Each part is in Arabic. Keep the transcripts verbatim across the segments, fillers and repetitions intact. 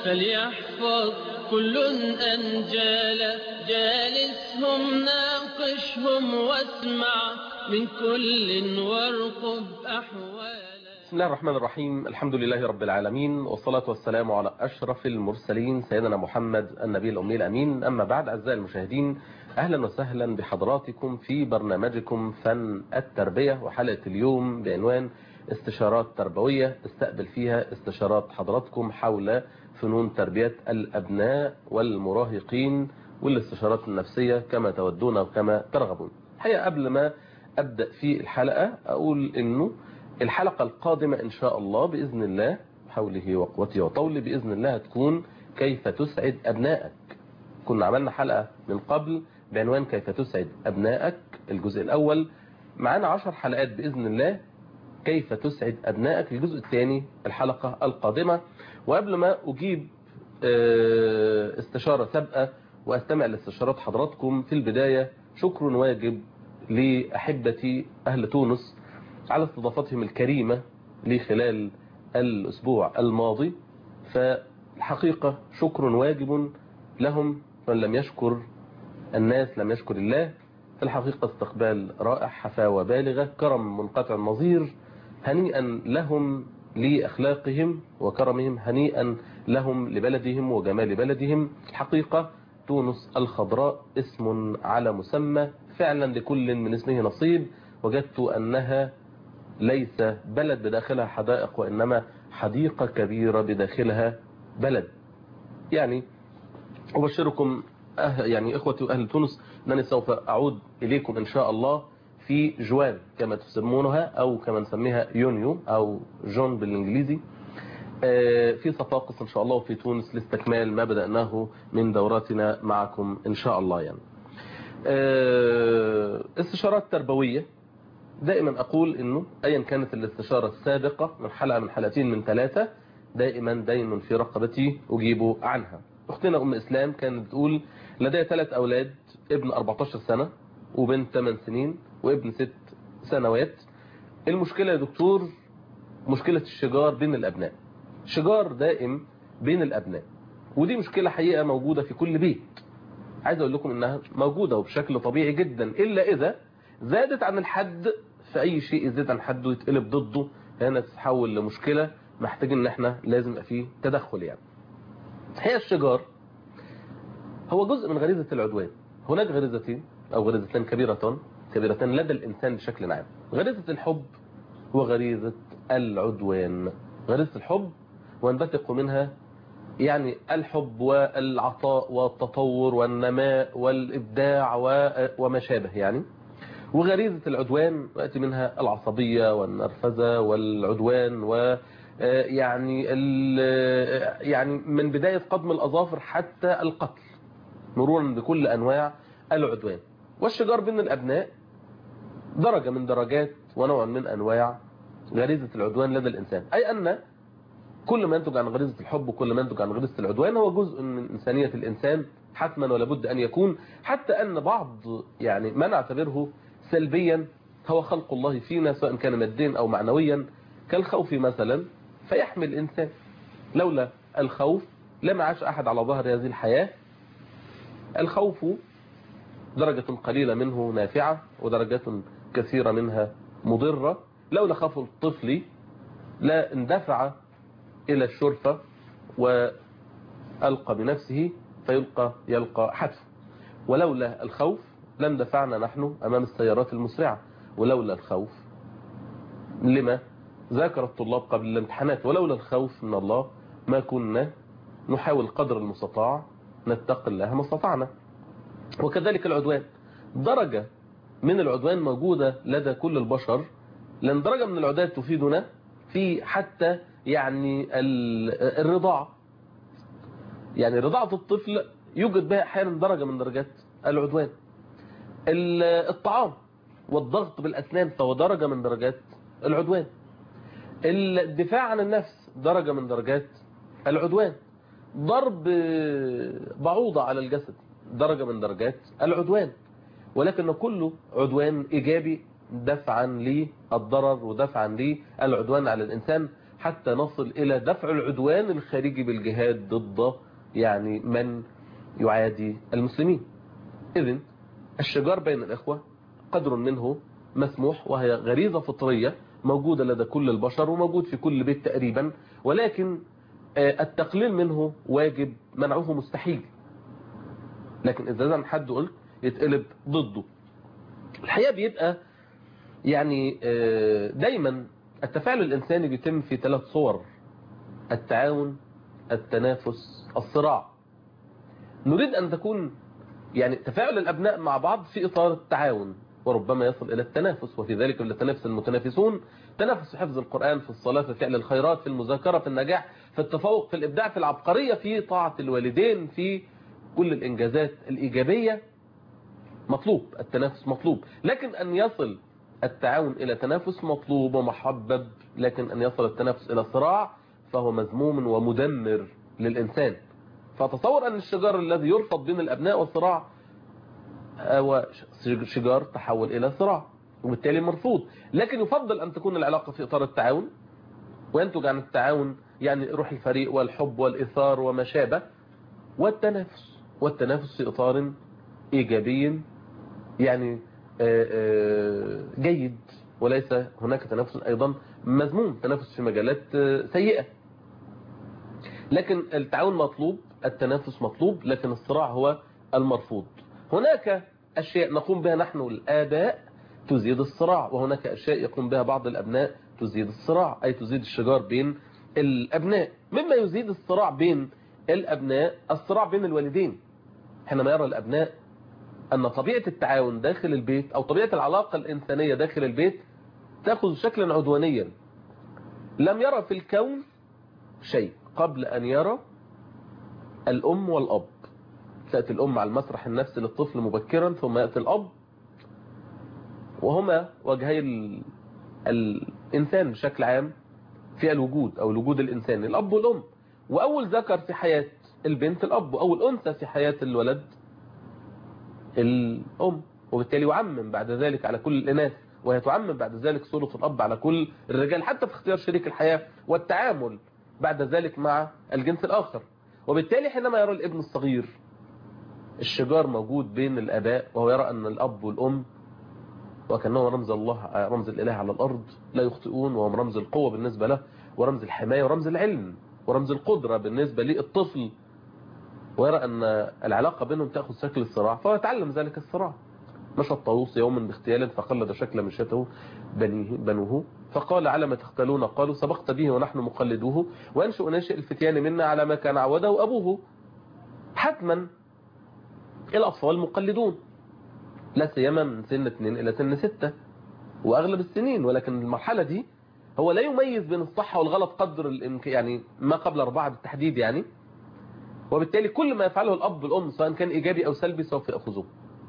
فليحفظ كل أنجالا جالسهم ناقشهم واسمع من كل وارقب أحوالا. بسم الله الرحمن الرحيم. الحمد لله رب العالمين، والصلاة والسلام على أشرف المرسلين سيدنا محمد النبي الأمي الأمين. أما بعد، أعزائي المشاهدين، أهلا وسهلا بحضراتكم في برنامجكم فن التربية، وحلقة اليوم بعنوان استشارات تربوية استقبل فيها استشارات حضراتكم حول فنون تربية الأبناء والمراهقين والاستشارات النفسية كما تودون وكما ترغبون. الحقيقة قبل ما أبدأ في الحلقة أقول إنه الحلقة القادمة إن شاء الله بإذن الله حوله وقوته وطوله بإذن الله هتكون كيف تسعد أبنائك. كنا عملنا حلقة من قبل بعنوان كيف تسعد أبنائك الجزء الأول، معانا عشر حلقات بإذن الله كيف تسعد أبنائك الجزء الثاني الحلقة القادمة. وقبل ما أجيب استشارة سابقة وأستمع لاستشارات حضراتكم، في البداية شكر واجب لأحبتي أهل تونس على استضافتهم الكريمة لي خلال الأسبوع الماضي. فالحقيقة شكر واجب لهم، من لم يشكر الناس لم يشكر الله. في الحقيقة استقبال رائع، حفاوة بالغة، كرم منقطع النظير. هنيئا لهم لأخلاقهم وكرمهم، هنيئا لهم لبلدهم وجمال بلدهم. الحقيقة تونس الخضراء اسم على مسمى، فعلا لكل من اسمه نصيب. وجدت أنها ليس بلد بداخلها حدائق، وإنما حديقة كبيرة بداخلها بلد. يعني أبشركم أه يعني إخوتي أهل تونس أنني سوف أعود إليكم إن شاء الله في جوان كما تسمونها، أو كما نسميها يونيو أو جون بالإنجليزي، في صفاقس إن شاء الله وفي تونس لاستكمال ما بدأناه من دوراتنا معكم إن شاء الله. يعني استشارات تربوية، دائما أقول إنه أيا كانت الاستشارة السابقة من حلقة من حلقتين من ثلاثة، دائما دائما في رقبتي أجيب عنها. أختنا أم إسلام كانت بتقول لدي ثلاث أولاد، ابن أربعة عشر سنة وبنت ثمان سنين وابن ست سنوات. المشكلة يا دكتور مشكلة الشجار بين الأبناء، شجار دائم بين الأبناء، ودي مشكلة حقيقة موجودة في كل بيت. عايز أقول لكم إنها موجودة وبشكل طبيعي جدا، إلا إذا زادت عن الحد. في أي شيء يزيد عن حده يتقلب ضده، هنا تتحول لمشكلة محتاجين إن احنا لازم يبقى فيه تدخل. يعني هي الشجار هو جزء من غريزة العدوان. هناك غريزتين أو غريزتين كبيرتان كبيرتان لدى الإنسان بشكل عام، غريزة الحب وغريزة العدوان. غريزة الحب وينبثق منها يعني الحب والعطاء والتطور والنماء والإبداع وما شابه يعني. وغريزة العدوان يأتي منها العصبية والنرفزة والعدوان، ويعني يعني من بداية قضم الأظافر حتى القتل، مرورا بكل أنواع العدوان. والشجار بين الأبناء درجة من درجات ونوع من أنواع غريزة العدوان لدى الإنسان، أي أن كل ما ينتج عن غريزة الحب وكل ما ينتج عن غريزة العدوان هو جزء من إنسانية الإنسان حتما ولا بد أن يكون. حتى أن بعض يعني ما نعتبره سلبيا هو خلق الله فينا، سواء كان ماديا أو معنويا، كالخوف مثلا، فيحمل الإنسان. لولا الخوف لما عاش أحد على ظهر هذه الحياة. الخوف درجة قليلة منه نافعة ودرجات كثيرة منها مضرة. لولا خوف الطفل لا اندفع إلى الشرفة وألقى بنفسه فيلقى يلقى حتف. ولولا الخوف لم دفعنا نحن أمام السيارات المسرعة. ولولا الخوف لما ذاكر الطلاب قبل الامتحانات. ولولا الخوف من الله ما كنا نحاول قدر المستطاع نتقي الله ما استطعنا. وكذلك العدوان، درجة من العدوان موجودة لدى كل البشر، لأن درجة من العدوان تفيدنا في حتى يعني الرضاعة. يعني رضاعة الطفل يوجد بها أحيانا درجة من درجات العدوان. الطعام والضغط بالأسنان فهو درجة من درجات العدوان. الدفاع عن النفس درجة من درجات العدوان. ضرب بعوضة على الجسد درجة من درجات العدوان. ولكن كله عدوان إيجابي دفعا للضرر ودفعا للعدوان على الإنسان. حتى نصل إلى دفع العدوان الخارجي بالجهاد ضد يعني من يعادي المسلمين. إذن الشجار بين الإخوة قدر منه مسموح، وهي غريزة فطرية موجودة لدى كل البشر وموجود في كل بيت تقريبا، ولكن التقليل منه واجب، منعه مستحيل. لكن إذا زي حد قلت يتقلب ضده. الحقيقة بيبقى يعني دايما التفاعل الإنساني بيتم في ثلاث صور: التعاون، التنافس، الصراع. نريد أن تكون يعني تفاعل الأبناء مع بعض في إطار التعاون، وربما يصل إلى التنافس، وفي ذلك يتنافس المتنافسون. تنافس في حفظ القرآن، في الصلاة، في فعل الخيرات، في المذاكرة، في النجاح، في التفوق، في الإبداع، في العبقرية، في طاعة الوالدين، في كل الإنجازات الإيجابية. مطلوب التنافس، مطلوب. لكن أن يصل التعاون إلى تنافس مطلوب ومحبب، لكن أن يصل التنافس إلى صراع فهو مذموم ومدمر للإنسان. فتصور أن الشجار الذي يرفض بين الأبناء والصراع هو شجار تحول إلى صراع، وبالتالي مرفوض. لكن يفضل أن تكون العلاقة في إطار التعاون، وينتج عن التعاون يعني روح الفريق والحب والإثار وما شابه، والتنافس والتنافس في إطار إيجابي يعني جيد، وليس هناك تنافس أيضا مذموم، تنافس في مجالات سيئة. لكن التعاون مطلوب، التنافس مطلوب، لكن الصراع هو المرفوض. هناك أشياء نقوم بها نحن الآباء تزيد الصراع، وهناك أشياء يقوم بها بعض الأبناء تزيد الصراع، أي تزيد الشجار بين الأبناء. مما يزيد الصراع بين الأبناء الصراع بين الوالدين، حينما يرى الأبناء أن طبيعة التعاون داخل البيت أو طبيعة العلاقة الإنسانية داخل البيت تأخذ شكلا عدوانيا. لم يرى في الكون شيء قبل أن يرى الأم والأب. تأتي الأم على المسرح النفسي للطفل مبكرا، ثم يأتي الأب، وهما وجهي ال... الإنسان بشكل عام في الوجود أو الوجود الإنساني، الأب والأم. وأول ذكر في حياة البنت الأب، وأول أنثى في حياة الولد الأم، وبالتالي يعمم بعد ذلك على كل الإناث، وهي تعمم بعد ذلك صورة الأب على كل الرجال، حتى في اختيار شريك الحياة والتعامل بعد ذلك مع الجنس الآخر. وبالتالي حينما يرى الابن الصغير الشجار موجود بين الآباء، وهو يرى أن الأب والأم وكأنه رمز الله، رمز الإله على الأرض، لا يخطئون، وهم رمز القوة بالنسبة له، ورمز الحماية، ورمز العلم، ورمز القدرة بالنسبة للطفل، ويرى أن العلاقة بينهم تأخذ شكل الصراع، فهو يتعلم ذلك الصراع. مشى الطاووس يوما باغتيال فقلد شكل مشيته بنيه بنوه، فقال: على ما تختلون؟ قالوا: سبقت به ونحن مقلدوه، وأنشئ ناشئ الفتيان منا على ما كان عوده أبوه. حتما الأطفال مقلدون، لا سيما من سن اثنين إلى سن ستة وأغلب السنين، ولكن المرحلة دي هو لا يميز بين الصح والغلط قدر الإمكان، يعني ما قبل أربعة بالتحديد يعني. وبالتالي كل ما يفعله الأب والأم سواء كان إيجابي أو سلبي سوف يأخذوه.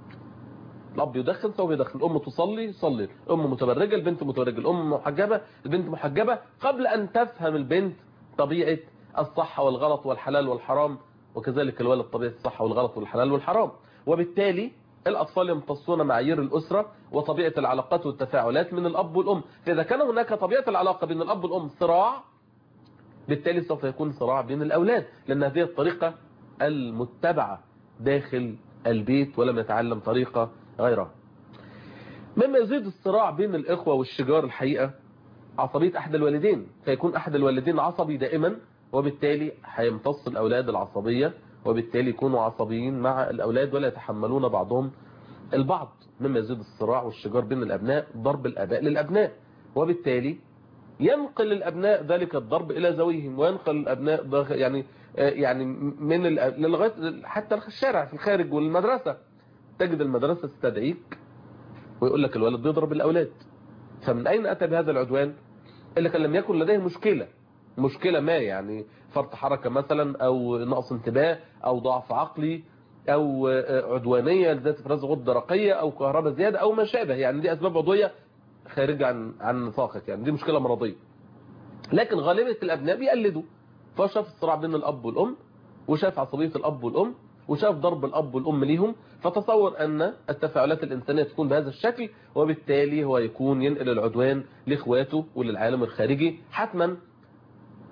الأب يدخن سوف يدخن، الأم تصلي يصلي، الأم متبرجة البنت متبرجة، الأم محجبة البنت محجبة، قبل أن تفهم البنت طبيعة الصح والغلط والحلال والحرام، وكذلك الولد طبيعة الصح والغلط والحلال والحرام. وبالتالي الأطفال يمتصون معايير الأسرة وطبيعة العلاقات والتفاعلات من الأب والأم. فإذا كان هناك طبيعة العلاقة بين الأب والأم صراع، بالتالي سوف يكون صراع بين الأولاد، لأن هذه الطريقة المتبعة داخل البيت ولم يتعلم طريقة غيرها. مما يزيد الصراع بين الإخوة والشجار الحقيقة عصبية أحد الوالدين، فيكون أحد الوالدين عصبي دائما، وبالتالي هيمتص الأولاد العصبية، وبالتالي يكونوا عصبيين مع الأولاد ولا يتحملون بعضهم البعض. مما يزيد الصراع والشجار بين الأبناء ضرب الآباء للأبناء، وبالتالي ينقل الأبناء ذلك الضرب إلى ذويهم، وينقل الأبناء يعني يعني من لغاية حتى الشارع في الخارج والمدرسة. تجد المدرسة تستدعيك ويقول لك الولد بيضرب الأولاد. فمن أين أتى بهذا العدوان؟ إلا كان لم يكن لديه مشكلة مشكلة ما، يعني فرط حركة مثلا، أو نقص انتباه، أو ضعف عقلي، أو عدوانية ذات افراز غدة درقية، أو كهرباء زيادة، أو ما شابه. يعني دي أسباب عضوية خارجة عن عن نطاقك، يعني دي مشكلة مرضية. لكن غالبية الأبناء بيقلدوا، فشاف الصراع بين الأب والأم، وشاف عصبية الأب والأم، وشاف ضرب الأب والأم ليهم، فتصور أن التفاعلات الإنسانية تكون بهذا الشكل، وبالتالي هو يكون ينقل العدوان لإخواته وللعالم الخارجي. حتما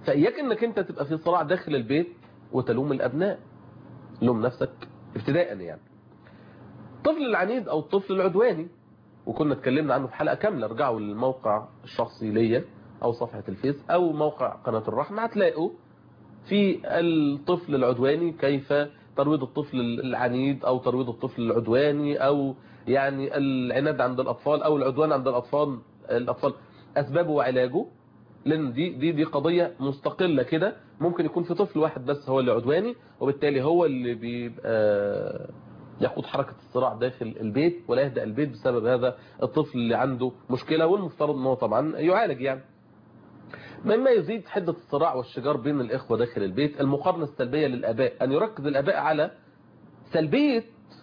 فإياك انك انت تبقى في صراع داخل البيت وتلوم الابناء، لوم نفسك ابتداء يعني. الطفل العنيد او الطفل العدواني، وكنا اتكلمنا عنه في حلقة كاملة، ارجعوا للموقع الشخصي ليا او صفحة الفيس او موقع قناة الرحمة، هتلاقوا في الطفل العدواني كيف ترويض الطفل العنيد او ترويض الطفل العدواني، او يعني العناد عند الاطفال او العدوان عند الاطفال الاطفال اسبابه وعلاجه. لان دي دي دي قضيه مستقله كده. ممكن يكون في طفل واحد بس هو اللي عدواني، وبالتالي هو اللي بيبقى يقود حركه الصراع داخل البيت ولا يهدأ البيت بسبب هذا الطفل اللي عنده مشكله، والمفترض ان هو طبعا يعالج يعني. مما يزيد حده الصراع والشجار بين الاخوه داخل البيت المقارنه السلبيه للاباء، ان يركز الاباء على سلبيه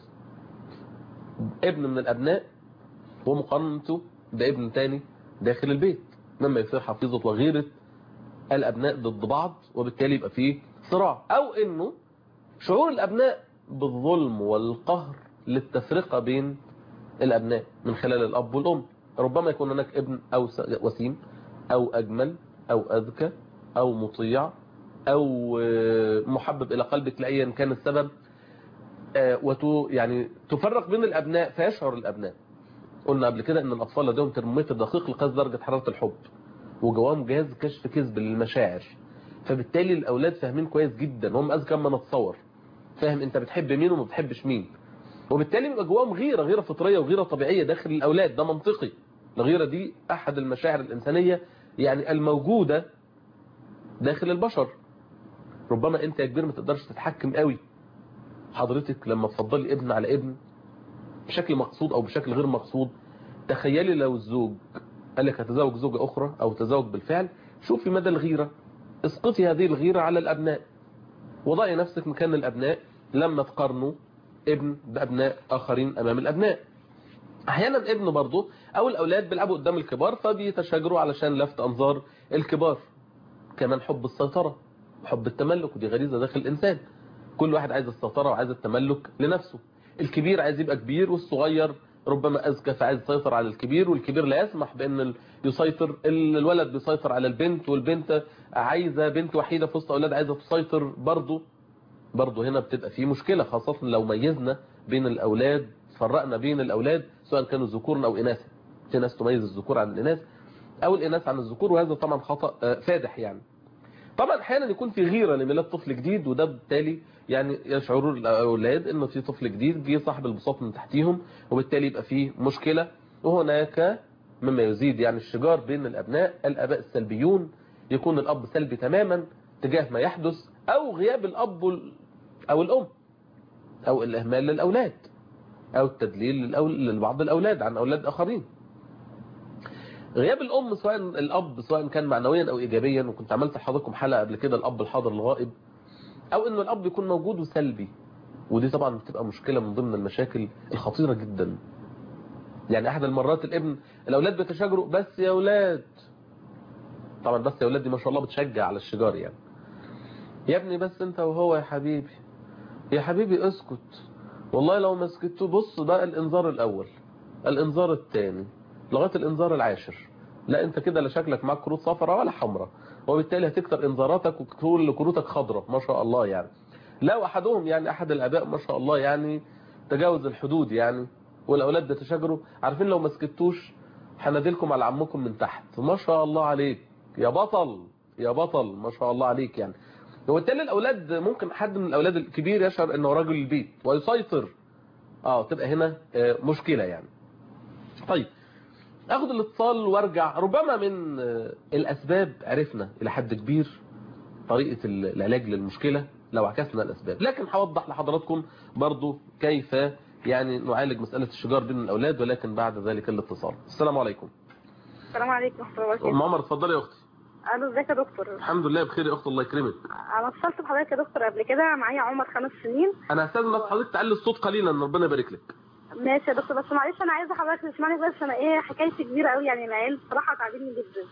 ابن من الابناء ومقارنته بابن تاني داخل البيت، مما يصير حفيظة وغيرة الأبناء ضد بعض، وبالتالي يبقى فيه صراع. أو إنه شعور الأبناء بالظلم والقهر للتفرقة بين الأبناء من خلال الأب والأم. ربما يكون هناك ابن أو وسيم أو أجمل أو أذكى أو مطيع أو محبب إلى قلبك لأيا كان السبب، وتو يعني تفرق بين الأبناء فيشعر الأبناء. قلنا قبل كده ان الاطفال لديهم ترمومتر دقيق لقياس درجه حراره الحب، وجواهم جهاز كشف كذب للمشاعر، فبالتالي الاولاد فاهمين كويس جدا، هم اذكى ما نتصور، فاهم انت بتحب مين وما بتحبش مين، وبالتالي بيبقى جواهم غيره غيره فطريه وغيره طبيعيه داخل الاولاد. ده منطقي، الغيره دي احد المشاعر الانسانيه يعني الموجوده داخل البشر. ربما انت يا كبير ما تقدرش تتحكم قوي حضرتك لما تفضلي ابن على ابن بشكل مقصود او بشكل غير مقصود. تخيلي لو الزوج قال لك هتزوج زوجة اخرى او تزوج بالفعل، شوفي مدى الغيرة، اسقطي هذه الغيرة على الابناء، وضعي نفسك مكان الابناء لما تقارنوا ابن بابناء اخرين امام الابناء. احيانا ابن برضه او الاولاد بيلعبوا قدام الكبار فبيتشاجروا علشان لفت انظار الكبار. كمان حب السيطرة، حب التملك، ودي غريزة داخل الانسان، كل واحد عايز السيطرة وعايز التملك لنفسه. الكبير عايز يبقى كبير، والصغير ربما أذكى فعايز يسيطر على الكبير، والكبير لا يسمح بأن يسيطر، الولد بيسيطر على البنت، والبنت عايزة بنت وحيدة في وسط أولاد عايزة تسيطر برضه. برضه هنا بتبقى في مشكلة، خاصة لو ميزنا بين الأولاد، فرقنا بين الأولاد سواء كانوا ذكور أو إناث. في ناس تميز الذكور عن الإناث أو الإناث عن الذكور، وهذا طبعا خطأ فادح يعني. طبعا احيانا يكون في غيره لميلاد طفل جديد، وده بالتالي يعني يشعروا الاولاد انه في طفل جديد جه صاحب البساط من تحتيهم، وبالتالي يبقى فيه مشكله. وهناك مما يزيد يعني الشجار بين الابناء الاباء السلبيون، يكون الاب سلبي تماما تجاه ما يحدث، او غياب الاب او الام، او الاهمال للاولاد، او التدليل لبعض الاولاد عن اولاد اخرين. غياب الام سواء الاب سواء كان معنويا او ايجابيا، وكنت عملت لحضراتكم حلقه قبل كده الاب الحاضر الغائب، او انه الاب يكون موجود وسلبي، ودي طبعا بتبقى مشكله من ضمن المشاكل الخطيره جدا. يعني احد المرات الابن الاولاد بيتشاجروا، بس يا اولاد، طبعا بس يا اولاد دي ما شاء الله بتشجع على الشجار يعني، يا ابني بس انت وهو يا حبيبي، يا حبيبي اسكت، والله لو ما سكتوا بص بقى الانذار الاول، الانذار الثاني، لغايه الانذار العاشر، لا انت كده لا شكلك معاك كروت صفراء ولا حمراء، وبالتالي هتكتر انذاراتك وكل كروتك خضراء ما شاء الله يعني. لا احدهم يعني احد الاباء ما شاء الله يعني تجاوز الحدود يعني، والاولاد بيتشاجروا، عارفين لو ما سكتوش هنادلكم على عمكم من تحت، ما شاء الله عليك يا بطل يا بطل ما شاء الله عليك يعني. وبالتالي الاولاد ممكن حد من الاولاد الكبير يشعر انه راجل البيت ويسيطر، اه تبقى هنا مشكله يعني. طيب اخد الاتصال وارجع. ربما من الاسباب عرفنا الى حد كبير طريقه العلاج للمشكله لو عكسنا الاسباب، لكن هوضح لحضراتكم برضو كيف يعني نعالج مساله الشجار بين الاولاد، ولكن بعد ذلك الاتصال. السلام عليكم. السلام عليكم ورحمه الله وبركاته. ام عمر اتفضلي يا اختي. الو ازيك يا دكتور؟ الحمد لله بخير يا اختي الله يكرمك. انا اتصلت بحضرتك يا دكتور قبل كده، معايا عمر خمس سنين. انا هستاذن بس حضرتك تعلي الصوت قليلا ربنا يبارك لك. ماشي يا دكتور، بس معلش انا عايزه حضرتك تسمعني بس، انا ايه حكايتي كبيره قوي يعني، العيال بصراحه تعبيني جدا.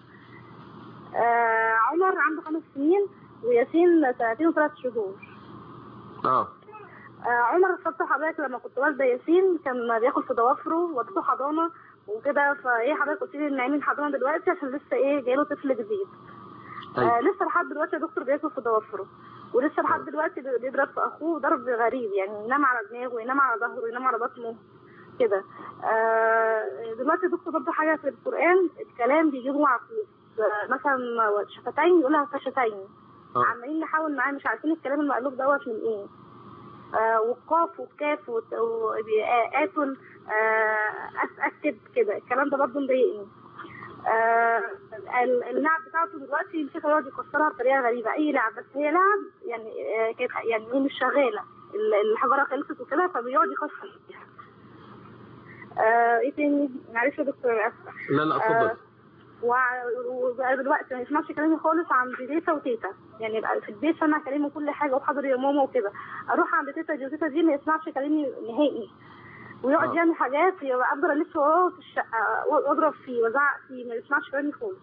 آه عمر عنده خمس سنين وياسين سنتين وثلاث شهور. اه آه عمر اتصلت حضرتك لما كنت والده ياسين، كان بياكل في ضوافره وديته حضانه وكده، فايه حضرتك قلت لي ان عاملين حضانه دلوقتي عشان لسه ايه جاي له طفل جديد. آه لسه لحد دلوقتي يا دكتور بياكل في ضوافره، ولسه لحد دلوقتي بيضرب في اخوه ضرب غريب، يعني ينام على دماغه وينام على ظهره وينام على بطنه كده. آه دلوقتي يا دكتور برضه حاجه في القران الكلام بيجيبوا معكوس، آه مثلا شفتين يقولها فشتين، آه. عمالين نحاول معاه مش عارفين الكلام المقلوب دوت من ايه. آه والقاف والكاف وآكل آه أكتب كده، الكلام ده برضه مضايقني. آه اللعب بتاعته دلوقتي يمسكها يقعد يكسرها بطريقه غريبه، اي لعب بس هي لعب يعني آه كانت يعني هي مش شغاله، الحجره خلصت وكده فبيقعد يكسر فيها. آه ايه تاني؟ معلش يا دكتور انا اسفه. لا لا اتفضل. آه وبقى دلوقتي ما يسمعش كلامي خالص عند تيتا وتيتا، يعني يبقى في البيت سامع كلامي كل حاجه وحاضر يا ماما وكده، اروح عند تيتا دي وتيتا دي ما يسمعش كلامي نهائي، ويقعد آه. يعمل حاجات يبقى افضل الف وراه في الشقه واضرب فيه وازعق فيه، ما يسمعش كلامي خالص.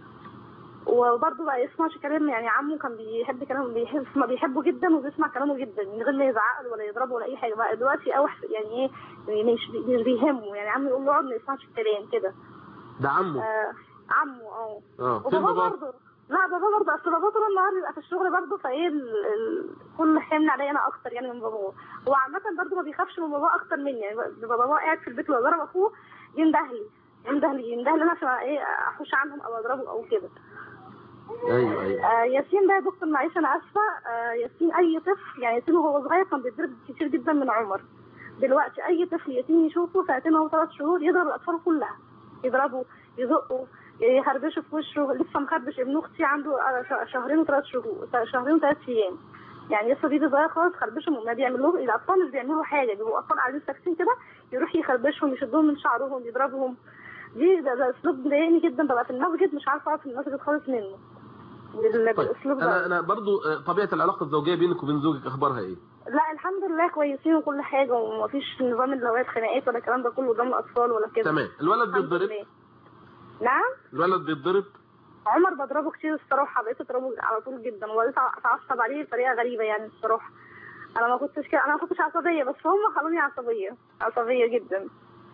وبرضه بقى يسمعش كلام، يعني عمه كان بيحب كلامه، بيحب ما بيحبه جدا وبيسمع كلامه جدا من غير ما يزعق له ولا يضربه ولا اي حاجه. بقى دلوقتي اوح يعني ايه مش مش بيهمه، يعني عمه يقول له اقعد ما يسمعش الكلام كده. ده عمه؟ آه عمه اه. اه وبابا برضه لا بابا برضه اصل بابا طول النهار بيبقى في الشغل برضه، فايه كل حمل عليا انا اكتر يعني من باباه. هو عامه برضه ما بيخافش من باباه اكتر مني، يعني باباه قاعد في البيت وضرب اخوه يندهلي يندهلي يندهلي انا عشان ايه احوش عنهم او اضربه او كده. ايوه ايوه. آه ياسين ده يا دكتور معلش انا اسفه، آه ياسين اي طفل يعني ياسين وهو صغير كان بيتضرب كتير جدا من عمر. دلوقتي اي طفل ياسين يشوفه سنتين او ثلاث شهور يضرب الاطفال كلها، يضربه يزقه يخربشه في وشه. لسه مخربش ابن اختي عنده شهرين وثلاث شهور شهرين وثلاث ايام، يعني لسه بيبي صغير خالص، خربشه ما بيعملوه الاطفال مش بيعملوا حاجه، بيبقوا اطفال قاعدين ساكتين كده يروح يخربشهم يشدهم من شعرهم يضربهم. دي ده, ده اسلوب مضايقني جدا، ببقى في المسجد مش عارفه اقعد في المسجد خالص منه بالاسلوب ده. انا انا برضو طبيعه العلاقه الزوجيه بينك وبين زوجك اخبارها ايه؟ لا الحمد لله كويسين وكل حاجه، ومفيش نظام اللي هو خناقات ولا الكلام ده كله قدام الاطفال ولا كده. تمام. الولد بيتضرب؟ نعم الولد بيتضرب؟ عمر بضربه كتير الصراحه، بقيت اضربه على طول جدا وبقيت اتعصب عليه بطريقه غريبه يعني الصراحه. انا ما كنتش كده، انا ما كنتش عصبيه بس هم خلوني عصبيه عصبيه جدا.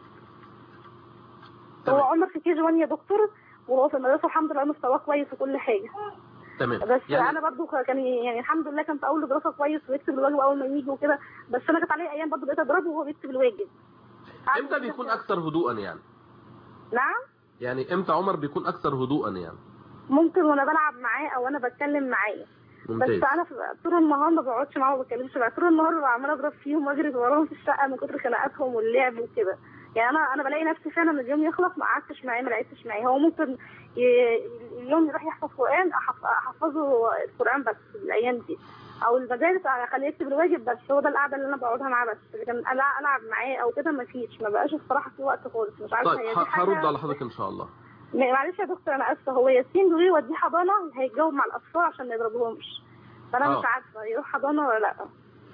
هو عمر في كي جي واحد يا دكتور، وهو في المدرسه الحمد لله مستواه كويس وكل حاجه. تمام. بس يعني انا برضو كان يعني الحمد لله كان في اول دراسه كويس ويكتب الواجب اول ما يجي وكده، بس انا كانت عليه ايام برضو بقيت اضربه وهو بيكتب الواجب. امتى بيكون اكثر هدوءا يعني؟ نعم؟ يعني امتى عمر بيكون اكثر هدوءا يعني؟ ممكن وانا بلعب معاه او انا بتكلم معاه. ممتاز. بس انا طول النهار ما بقعدش معاه وما بتكلمش معاه، طول النهار ببقى عماله اضرب فيهم واجري وراهم في الشقه من كتر خناقاتهم واللعب وكده. يعني انا انا بلاقي نفسي فعلا اليوم يخلص ما قعدتش معاه ما لعبتش معاه. هو ممكن اليوم يروح يحفظ قران احفظه القران بس الايام دي، او المدارس اخليه يكتب الواجب بس، هو ده القعده اللي انا بقعدها معاه بس، لكن انا العب معاه او كده ما فيش، ما بقاش الصراحه في وقت خالص. مش عارفه طيب هي دي حاجه. هرد على حضرتك ان شاء الله. معلش يا دكتور انا اسفه، هو ياسين بيقول يوديه حضانه هيتجاوب مع الاطفال عشان ما يضربوهمش، فانا أوه. مش عارفه يروح حضانه ولا لا.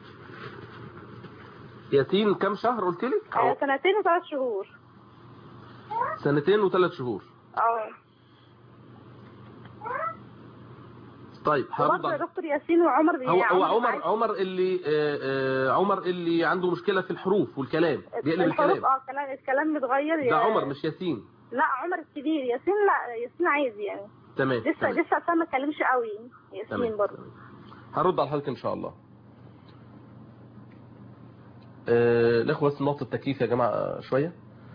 ياسين كم شهر قلت لي؟ آه سنتين وثلاث شهور. سنتين وثلاث شهور. اه. طيب هرد على دكتور ياسين وعمر بي هو, هو عمر عمر اللي آه آه عمر اللي عنده مشكله في الحروف والكلام بيقلب الكلام. اه الكلام الكلام متغير. ده عمر مش ياسين. لا عمر الكبير، ياسين لا ياسين عادي يعني. تمام. لسه تمام. لسه اصلا ما اتكلمش قوي ياسين برضه. هرد على حضرتك ان شاء الله. آه الاخوه بس نقطه التكييف يا جماعه شويه.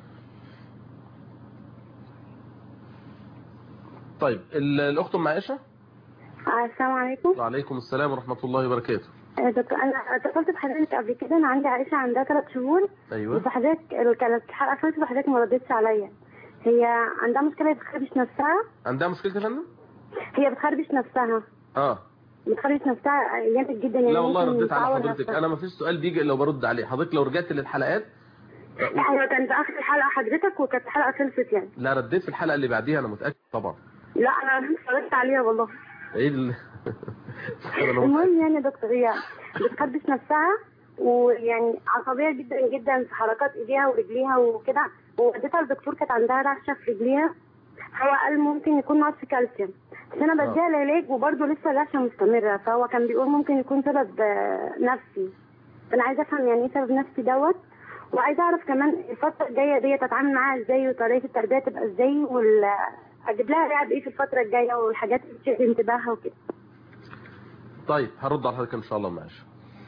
طيب الاخت ام عائشه. السلام عليكم. وعليكم السلام ورحمه الله وبركاته. دكتور انا اتصلت بحضرتك قبل كده، انا عندي عائشه عندها ثلاث شهور. ايوه. وحضرتك كانت الحلقه فاتت وحضرتك ما ردتش عليا. هي عندها مشكله بتخربش نفسها. عندها مشكله يا فندم؟ هي بتخربش نفسها. اه بتخربش نفسها جامد جدا يعني. لا والله رديت على حضرتك، انا ما فيش سؤال بيجي الا برد عليه. حضرتك لو رجعت للحلقات. لا هو كان في اخر الحلقه حضرتك وكانت الحلقه خلصت يعني. لا رديت في الحلقه اللي بعديها انا متاكد طبعا. لا انا رديت عليها والله. ايه ال... المهم يعني يا دكتور هي بتخربش نفسها ويعني عصبيه جدا جدا في حركات ايديها ورجليها وكده، ووديتها للدكتور كانت عندها رعشه في رجليها، هو قال ممكن يكون نقص كالسيوم، بس انا بديها العلاج وبرده لسه الرعشه مستمره، فهو كان بيقول ممكن يكون سبب نفسي. فانا عايزه افهم يعني ايه سبب نفسي دوت، وعايزه اعرف كمان الفتره الجايه ديت اتعامل معاها ازاي وطريقه التربيه تبقى ازاي، وال اجيب لها لعب ايه في الفتره الجايه والحاجات اللي تشد انتباهها وكده. طيب هرد على حضرتك ان شاء الله. ماشي.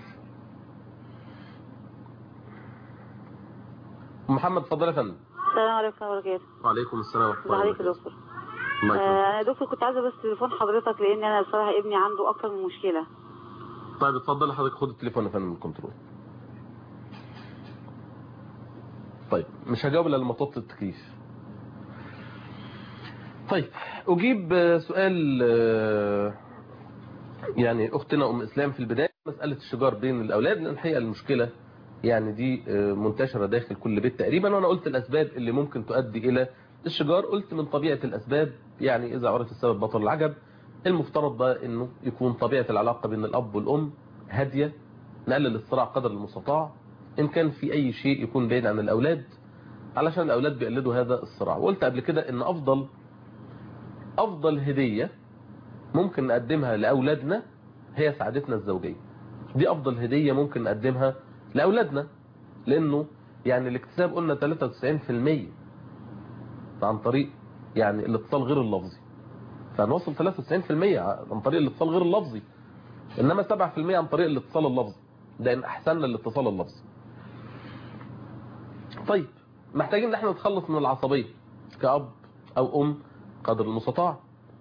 محمد اتفضل يا فندم. السلام عليكم ورحمه الله وبركاته. وعليكم السلام ورحمه الله وبركاته. وبركاته. دكتور الله آه دكتور كنت عايزه بس تليفون حضرتك لان انا بصراحه ابني عنده اكتر من مشكله. طيب اتفضل حضرتك، خد التليفون يا فندم من الكنترول. طيب مش هجاوب الا لما تطفي التكييف. طيب اجيب سؤال يعني اختنا ام اسلام في البدايه، مساله الشجار بين الاولاد، لان الحقيقه المشكله يعني دي منتشره داخل كل بيت تقريبا، وانا قلت الاسباب اللي ممكن تؤدي الى الشجار. قلت من طبيعه الاسباب يعني اذا عرف السبب بطل العجب. المفترض بقى انه يكون طبيعه العلاقه بين الاب والام هاديه، نقلل الصراع قدر المستطاع، ان كان في اي شيء يكون بعيد عن الاولاد علشان الاولاد بيقلدوا هذا الصراع. وقلت قبل كده ان افضل افضل هديه ممكن نقدمها لاولادنا هي سعادتنا الزوجيه. دي افضل هديه ممكن نقدمها لاولادنا، لانه يعني الاكتساب قلنا ثلاثة وتسعين بالمية عن طريق يعني الاتصال غير اللفظي، فنوصل ثلاثة وتسعين بالمية عن طريق الاتصال غير اللفظي، انما سبعة بالمية عن طريق الاتصال اللفظي، ده ان احسننا الاتصال اللفظي. طيب محتاجين ان احنا نتخلص من العصبيه كأب او ام قدر المستطاع.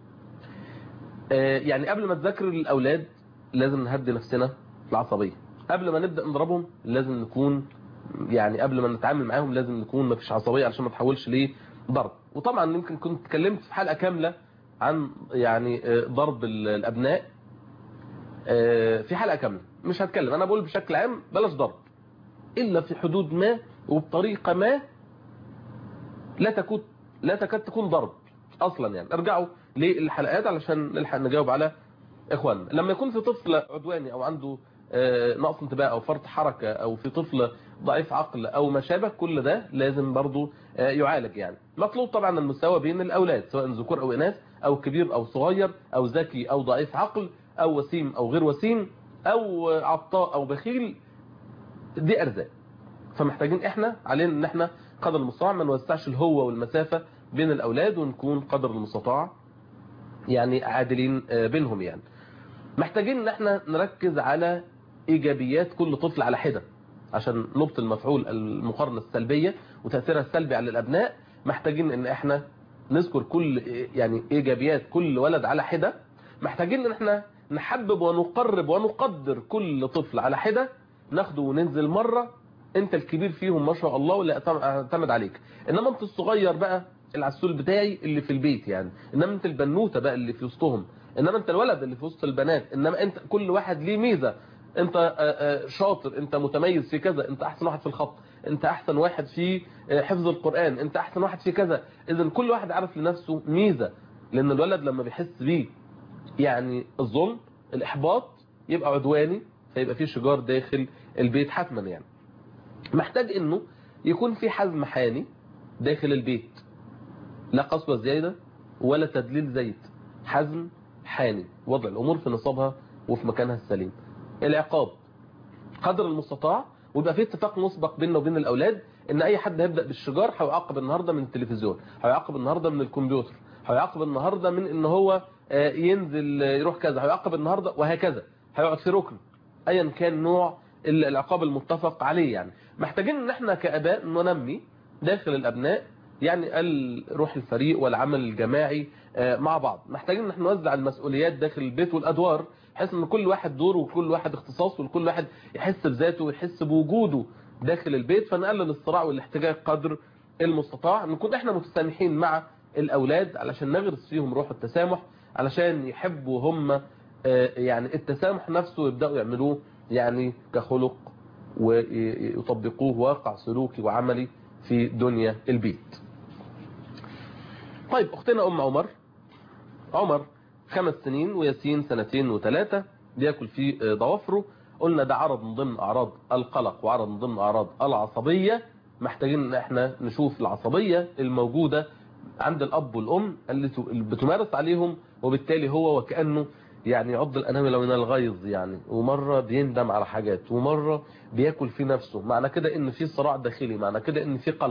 آه يعني قبل ما تذاكر الاولاد لازم نهدي نفسنا العصبيه، قبل ما نبدا نضربهم لازم نكون يعني قبل ما نتعامل معاهم لازم نكون ما فيش عصبيه علشان ما تحولش لضرب. وطبعا يمكن كنت اتكلمت في حلقه كامله عن يعني ضرب الابناء في حلقه كامله، مش هتكلم، انا بقول بشكل عام بلاش ضرب الا في حدود ما وبطريقه ما لا تكون لا تكاد تكون ضرب اصلا. يعني ارجعوا للحلقات علشان نلحق نجاوب على اخواننا. لما يكون في طفل عدواني او عنده نقص انتباه او فرط حركه او في طفل ضعيف عقل او ما شابه، كل ده لازم برضو يعالج. يعني مطلوب طبعا المساواه بين الاولاد سواء ذكور او اناث او كبير او صغير او ذكي او ضعيف عقل او وسيم او غير وسيم او عطاء او بخيل، دي ارزاق. فمحتاجين احنا علينا ان احنا قدر المستطاع ما نوسعش الهوة والمسافة بين الاولاد ونكون قدر المستطاع يعني عادلين بينهم. يعني محتاجين ان احنا نركز على ايجابيات كل طفل على حدة عشان نبطل مفعول المقارنة السلبية وتأثيرها السلبي على الابناء. محتاجين ان احنا نذكر كل يعني ايجابيات كل ولد على حدة. محتاجين ان احنا نحبب ونقرب ونقدر كل طفل على حدة، ناخده وننزل مرة انت الكبير فيهم ما شاء الله ولا اعتمد عليك، انما انت الصغير بقى العسول بتاعي اللي في البيت يعني، انما انت البنوتة بقى اللي في وسطهم، انما انت الولد اللي في وسط البنات، انما انت كل واحد ليه ميزة، انت شاطر، انت متميز في كذا، انت احسن واحد في الخط، انت احسن واحد في حفظ القرآن، انت احسن واحد في كذا. اذا كل واحد عارف لنفسه ميزة، لان الولد لما بيحس بيه يعني الظلم الاحباط يبقى عدواني، فيبقى فيه شجار داخل البيت حتما. يعني محتاج انه يكون في حزم حاني داخل البيت، لا قسوة زيادة ولا تدليل زيت، حزم حاني، وضع الامور في نصابها وفي مكانها السليم. العقاب قدر المستطاع، ويبقى في اتفاق مسبق بيننا وبين الاولاد ان اي حد هيبدا بالشجار هيعاقب النهارده من التلفزيون، هيعاقب النهارده من الكمبيوتر، هيعاقب النهارده من ان هو ينزل يروح كذا، هيعاقب النهارده وهكذا، هيقعد في ركن، ايا كان نوع العقاب المتفق عليه. يعني محتاجين ان احنا كاباء ننمي داخل الابناء يعني روح الفريق والعمل الجماعي مع بعض. محتاجين ان احنا نوزع المسؤوليات داخل البيت والادوار بحيث ان كل واحد دور وكل واحد اختصاص وكل واحد يحس بذاته ويحس بوجوده داخل البيت، فنقلل الصراع والاحتجاج قدر المستطاع. نكون احنا متسامحين مع الاولاد علشان نغرس فيهم روح التسامح، علشان يحبوا هم يعني التسامح نفسه ويبداوا يعملوه يعني كخلق ويطبقوه واقع سلوكي وعملي في دنيا البيت. طيب اختنا ام عمر، عمر خمس سنين وياسين سنتين وثلاثة، بياكل في ضوافره. قلنا ده عرض من ضمن اعراض القلق وعرض من ضمن اعراض العصبية. محتاجين ان احنا نشوف العصبية الموجودة عند الاب والام اللي بتمارس عليهم، وبالتالي هو وكأنه يعني يعض الانامل من الغيظ يعني، ومرة بيندم على حاجات ومرة بياكل في نفسه، معنى كده ان في صراع داخلي، معنى كده ان في قلق،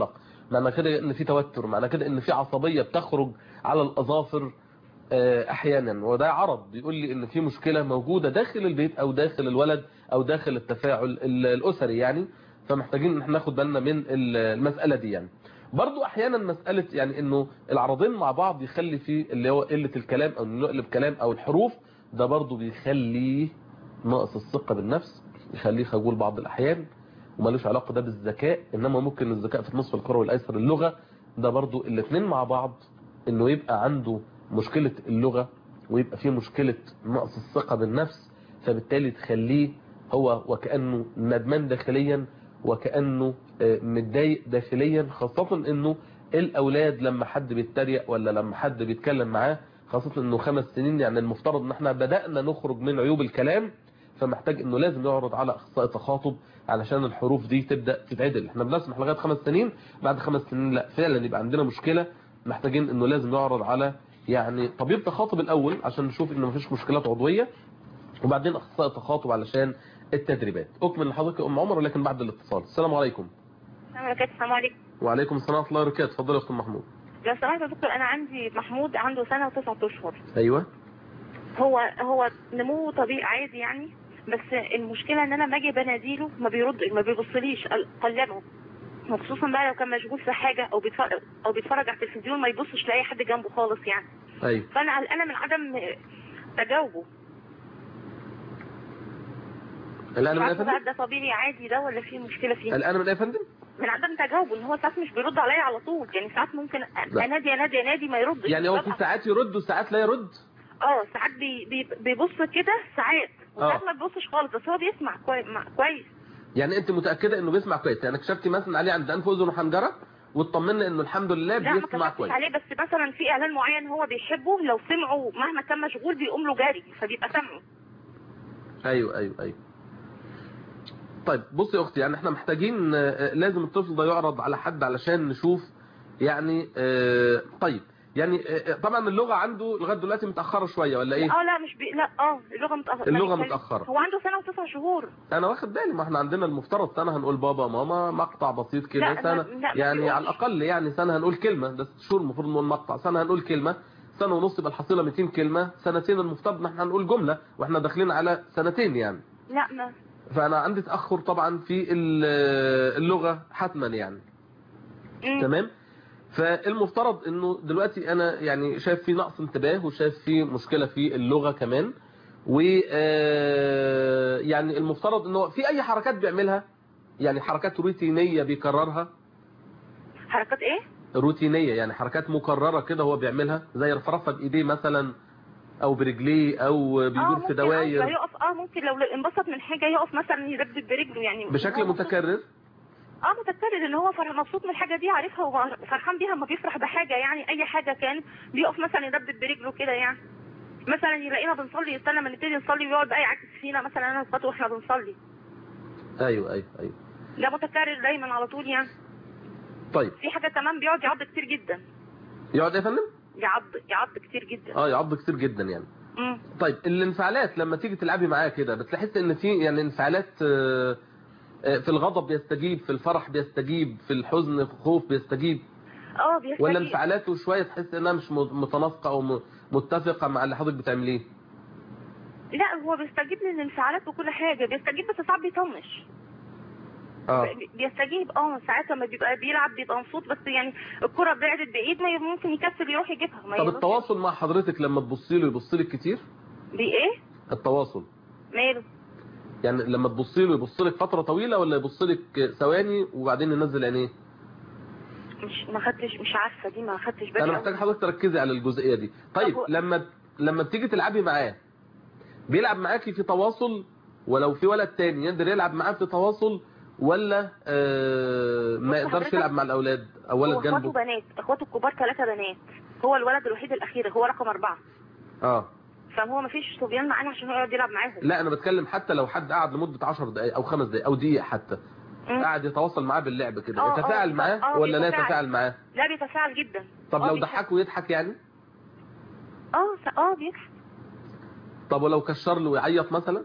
معنى كده ان في توتر، معنى كده ان في عصبيه بتخرج على الاظافر احيانا، وده عرض بيقول لي ان في مشكله موجوده داخل البيت او داخل الولد او داخل التفاعل الاسري يعني. فمحتاجين ان احنا ناخد بالنا من المساله دي يعني. برضو احيانا مساله يعني انه العرضين مع بعض يخلي فيه اللي هو قله الكلام او نقلب كلام او الحروف، ده برضو بيخليه ناقص الثقه بالنفس، يخليه خجول بعض الاحيان، ومالوش علاقه ده بالذكاء، انما ممكن الذكاء في النصف الكروي الايسر اللغه، ده برضو الاثنين مع بعض انه يبقى عنده مشكله اللغه ويبقى فيه مشكله نقص الثقه بالنفس، فبالتالي تخليه هو وكانه ندمان داخليا وكانه متضايق داخليا، خاصه انه الاولاد لما حد بيتريق ولا لما حد بيتكلم معاه، خاصه انه خمس سنين يعني المفترض ان احنا بدانا نخرج من عيوب الكلام، فمحتاج انه لازم يعرض على اخصائي تخاطب علشان الحروف دي تبدا تتعدل. احنا بنسمح لغايه خمس سنين، بعد خمس سنين لا فعلا يبقى عندنا مشكله، محتاجين انه لازم يعرض على يعني طبيب تخاطب الاول عشان نشوف ان مفيش مشكلات عضويه، وبعدين اخصائي تخاطب علشان التدريبات. اكمل لحضرتك يا ام عمر ولكن بعد الاتصال. السلام عليكم. السلام عليكم. وعليكم السلام ورحمه الله وبركاته. اتفضل يا اخت محمود. لو سمحت يا دكتور، انا عندي محمود عنده سنه وتسعة اشهر. ايوه. هو هو نموه طبيعي عادي يعني، بس المشكله ان انا لما اجي بناديله ما بيرد، ما بيبصليش، قلبه، وخصوصا بقى لو كان مشغول في حاجه او بيتفرج او بيتفرج على التلفزيون ما يبصش لاي حد جنبه خالص يعني. ايوه. فانا قلقانه من عدم تجاوبه. الان من بقى ده طبيعي عادي ده ولا في مشكله فيه؟ الان من ايه يا فندم؟ من عدم تجاوبه، ان هو ساعات مش بيرد عليا على طول، يعني ساعات ممكن انادي انادي انادي ما يردش. يعني هو في ساعات يرد وساعات لا يرد؟ اه ساعات بي بي بيبص كده ساعات، وساعات ما بيبصش خالص، بس هو بيسمع كويس. يعني انت متاكده انه بيسمع كويس؟ يعني كشفتي مثلا عليه عند انف واذن وحنجره واطمنا انه الحمد لله بيسمع كويس؟ لا ما عليه، بس مثلا في اعلان معين هو بيحبه لو سمعه مهما كان مشغول بيقوم له جري فبيبقى سامعه. ايوه ايوه ايوه. طيب بصي يا اختي، يعني احنا محتاجين لازم الطفل ده يعرض على حد علشان نشوف يعني اه طيب يعني اه طبعا اللغه عنده لغايه دلوقتي متاخره شويه ولا ايه؟ اه لا مش بي... لا اه اللغه متاخره. اللغه متاخره. هو عنده سنه وتسع شهور. انا واخد بالي، ما احنا عندنا المفترض سنه هنقول بابا ماما مقطع بسيط كده، سنه لا لا يعني على الاقل يعني سنه هنقول كلمه، ده ست شهور المفروض نقول مقطع، سنه هنقول كلمه، سنه ونص يبقى الحصيله مئتين كلمه، سنتين المفترض ان احنا هنقول جمله، واحنا داخلين على سنتين يعني. لا ما فانا عندي تاخر طبعا في اللغه حتما يعني. مم. تمام. فالمفترض انه دلوقتي انا يعني شايف في نقص انتباه وشايف في مشكله في اللغه كمان، و يعني المفترض انه في اي حركات بيعملها، يعني حركات روتينيه بيكررها. حركات ايه؟ روتينيه يعني حركات مكرره كده هو بيعملها، زي رفرفه بايديه مثلا او برجليه او بيدور في دواير. اه يقف، اه ممكن لو انبسط من حاجه يقف مثلا يدبدب برجله يعني بشكل متكرر. اه متكرر ان هو مبسوط من الحاجه دي، عارفها وفرحان بيها، ما بيفرح بحاجه يعني اي حاجه كان بيقف مثلا يدبدب برجله كده يعني. مثلا يلاقينا بنصلي يستنى ما نبتدي نصلي ويقعد بقى يعكس فينا مثلا انا وخاطره واحنا بنصلي. ايوه ايوه ايوه. ده متكرر دايما على طول يعني. طيب في حاجه كمان بيقعد يعض كتير جدا. يقعد ايه يا فندم؟ يعض يعض كتير جدا. اه يعض كتير جدا يعني. امم طيب الانفعالات لما تيجي تلعبي معاه كده بتحس ان في يعني انفعالات في الغضب بيستجيب، في الفرح بيستجيب، في الحزن في الخوف بيستجيب؟ اه بيستجيب. ولا انفعالاته شويه تحس انها مش متناسقه او متفقه مع اللي حضرتك بتعمليه؟ لا هو بيستجيب للانفعالات وكل حاجه بيستجيب، بس ساعات بيطنش. اه بيستجيب اه ساعات لما بيبقى بيلعب بيبقى مبسوط، بس يعني الكره بعدت بايد ما ممكن يكسل يروح يجيبها. طب التواصل مع حضرتك لما تبصي له يبص لك كتير؟ بايه؟ التواصل ماله؟ يعني لما تبصي له يبص لك فتره طويله ولا يبص لك ثواني وبعدين ينزل عينيه؟ مش ما خدتش مش عارفه دي ما خدتش بالي. انا محتاج حضرتك تركزي على الجزئيه دي. طيب لما لما بتيجي تلعبي معاه بيلعب معاكي في تواصل، ولو في ولد تاني يقدر يلعب معاه في تواصل ولا آه ما يقدرش يلعب مع الاولاد او ولد جنبه؟ اخواته بنات، اخواته الكبار ثلاثه بنات، هو الولد الوحيد الاخير هو رقم اربعه. اه فهو ما فيش صبيان معانا عشان يقعد يلعب معاهم. لا انا بتكلم حتى لو حد قعد لمده عشر دقائق او خمس دقائق او دقيقه حتى مم. قاعد يتواصل معاه باللعب كده، يتفاعل معاه ولا لا يتفاعل معاه؟ لا بيتفاعل جدا. طب لو ضحكه ويضحك يعني؟ اه اه بيضحك. طب ولو كشر له ويعيط مثلا؟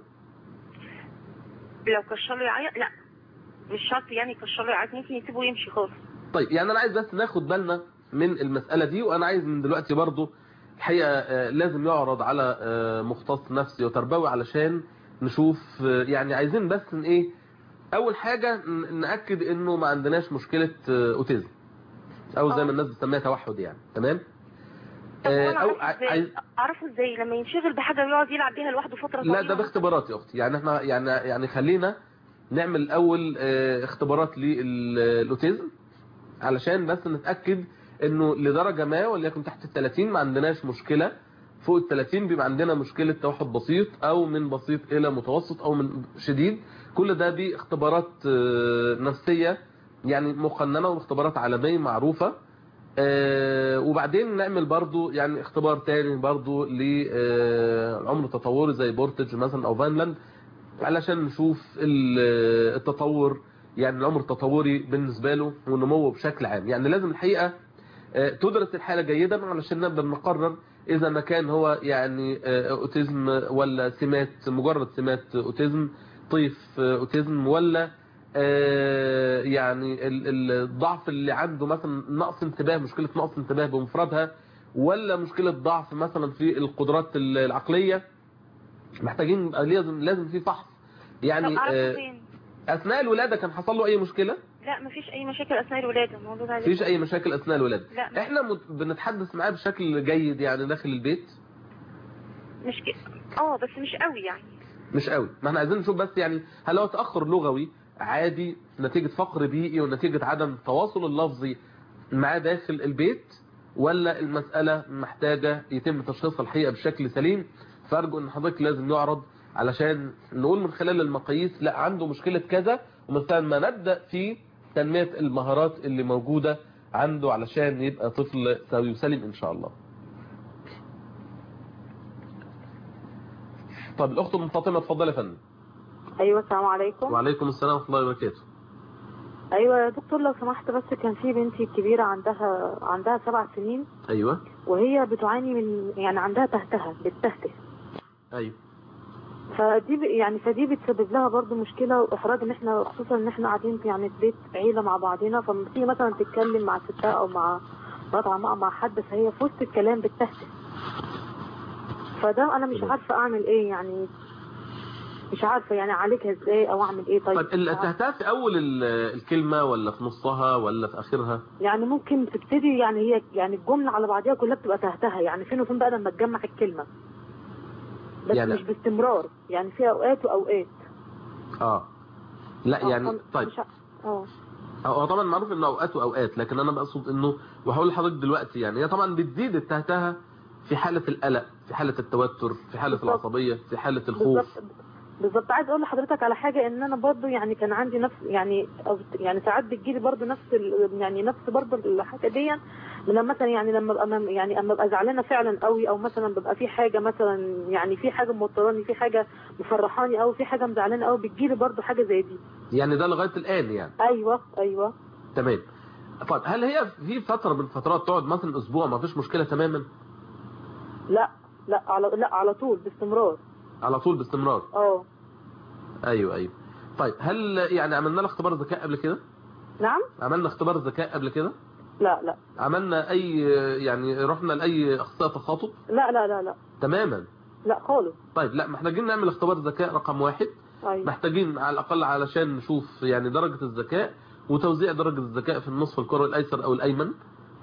لو كشر له يعيط لا مش شرط يعني يكشر له يعيط، ممكن يسيبه يمشي خالص. طيب يعني انا عايز بس ناخد بالنا من المسألة دي، وانا عايز من دلوقتي برضو الحقيقة لازم يعرض على مختص نفسي وتربوي علشان نشوف، يعني عايزين بس ان ايه، اول حاجة نأكد انه ما عندناش مشكلة اوتيزم او زي ما الناس بتسميها توحد يعني. تمام. طب وانا او اعرفه ازاي عايز اعرفه ازاي لما ينشغل بحاجه ويقعد يلعب بيها لوحده فتره طويله؟ لا ده باختبارات يا اختي، يعني احنا يعني يعني خلينا نعمل الاول اختبارات للاوتيزم علشان بس نتأكد انه لدرجة ما وليكن تحت الثلاثين ما عندناش مشكلة، فوق الثلاثين بيبقى عندنا مشكلة توحد بسيط او من بسيط الى متوسط او من شديد. كل ده دي اختبارات نفسية يعني مقننة واختبارات عالمية معروفة. وبعدين نعمل برضو يعني اختبار تاني برضو للعمر التطوري زي بورتج مثلا او فانلاند علشان نشوف التطور، يعني العمر التطوري بالنسبة له ونموه بشكل عام. يعني لازم الحقيقة تدرس الحالة جيدا علشان نقدر نقرر إذا ما كان هو يعني أوتيزم ولا سمات مجرد سمات أوتيزم، طيف أوتيزم، ولا يعني الضعف اللي عنده مثلا نقص انتباه، مشكلة نقص انتباه بمفردها، ولا مشكلة ضعف مثلا في القدرات العقلية. محتاجين لازم لازم في فحص يعني. اثناء الولاده كان حصل له اي مشكله؟ لا مفيش اي مشاكل اثناء الولاده، الموضوع ده مفيش اي مشاكل اثناء الولاده. لا احنا مت... بنتحدث معاه بشكل جيد يعني داخل البيت؟ مش ك... اه بس مش قوي يعني. مش قوي. ما احنا عايزين نشوف بس يعني هل هو تاخر لغوي عادي نتيجه فقر بيئي ونتيجه عدم التواصل اللفظي معاه داخل البيت، ولا المساله محتاجه يتم تشخيصها الحقيقه بشكل سليم. فارجو ان حضرتك لازم يعرض علشان نقول من خلال المقاييس لا عنده مشكلة كذا، ومن ثم ما نبدأ في تنمية المهارات اللي موجودة عنده علشان يبقى طفل سوي وسليم إن شاء الله. طب الأخت أم فاطمة اتفضلي يا فندم. أيوة السلام عليكم. وعليكم السلام ورحمة الله وبركاته. أيوة يا دكتور لو سمحت، بس كان في بنتي الكبيرة عندها عندها سبع سنين. أيوة. وهي بتعاني من يعني عندها تهتها بتتهته. أيوة. فدي يعني فدي بتسبب لها برضو مشكله واحراج، ان احنا خصوصا ان احنا قاعدين يعني في بيت عيله مع بعضنا، فلما تيجي مثلا تتكلم مع ستها او مع مراتها مع حد فهي في وسط الكلام بتتهته. فده انا مش عارفه اعمل ايه، يعني مش عارفه يعني اعالجها ازاي او اعمل ايه. طيب طيب التهتها في اول الكلمه ولا في نصها ولا في اخرها؟ يعني ممكن تبتدي يعني هي يعني الجمله على بعضها كلها بتبقى تهتها، يعني فين وفين بقى لما تجمع الكلمه، بس يعني مش باستمرار، يعني في اوقات واوقات. اه لا يعني طيب اه هو طبعا معروف انه اوقات واوقات، لكن انا بقصد انه وهقول لحضرتك دلوقتي يعني هي طبعا بتزيد التهتها في حاله القلق، في حاله التوتر، في حاله بالضبط. العصبيه، في حاله الخوف. بالظبط بالظبط. عايز اقول لحضرتك على حاجه، ان انا برضو يعني كان عندي نفس يعني يعني ساعات بتجيلي برضو نفس يعني نفس برضو الحاجه دي لما مثلا يعني لما ابقى يعني اما ابقى زعلانه فعلا قوي، او مثلا ببقى في حاجه مثلا يعني في حاجه موتراني، في حاجه مفرحاني، او في حاجه مزعلانه قوي، بتجيلي برضو حاجه زي دي. يعني ده لغايه الان يعني؟ ايوه ايوه تمام. طيب هل هي في فتره من الفترات تقعد مثلا اسبوع ما فيش مشكله تماما؟ لا لا على لا على طول باستمرار. على طول باستمرار؟ اه ايوه ايوه. طيب هل يعني عملنا لها اختبار ذكاء قبل كده؟ نعم عملنا اختبار ذكاء قبل كده؟ لا لا. عملنا اي يعني رحنا لاي اخصائي تخاطب؟ لا لا لا لا تماما؟ لا خالص. طيب لا محتاجين نعمل اختبار ذكاء رقم واحد. أيوة. محتاجين على الاقل علشان نشوف يعني درجة الذكاء وتوزيع درجة الذكاء في النصف الكروي الايسر او الايمن،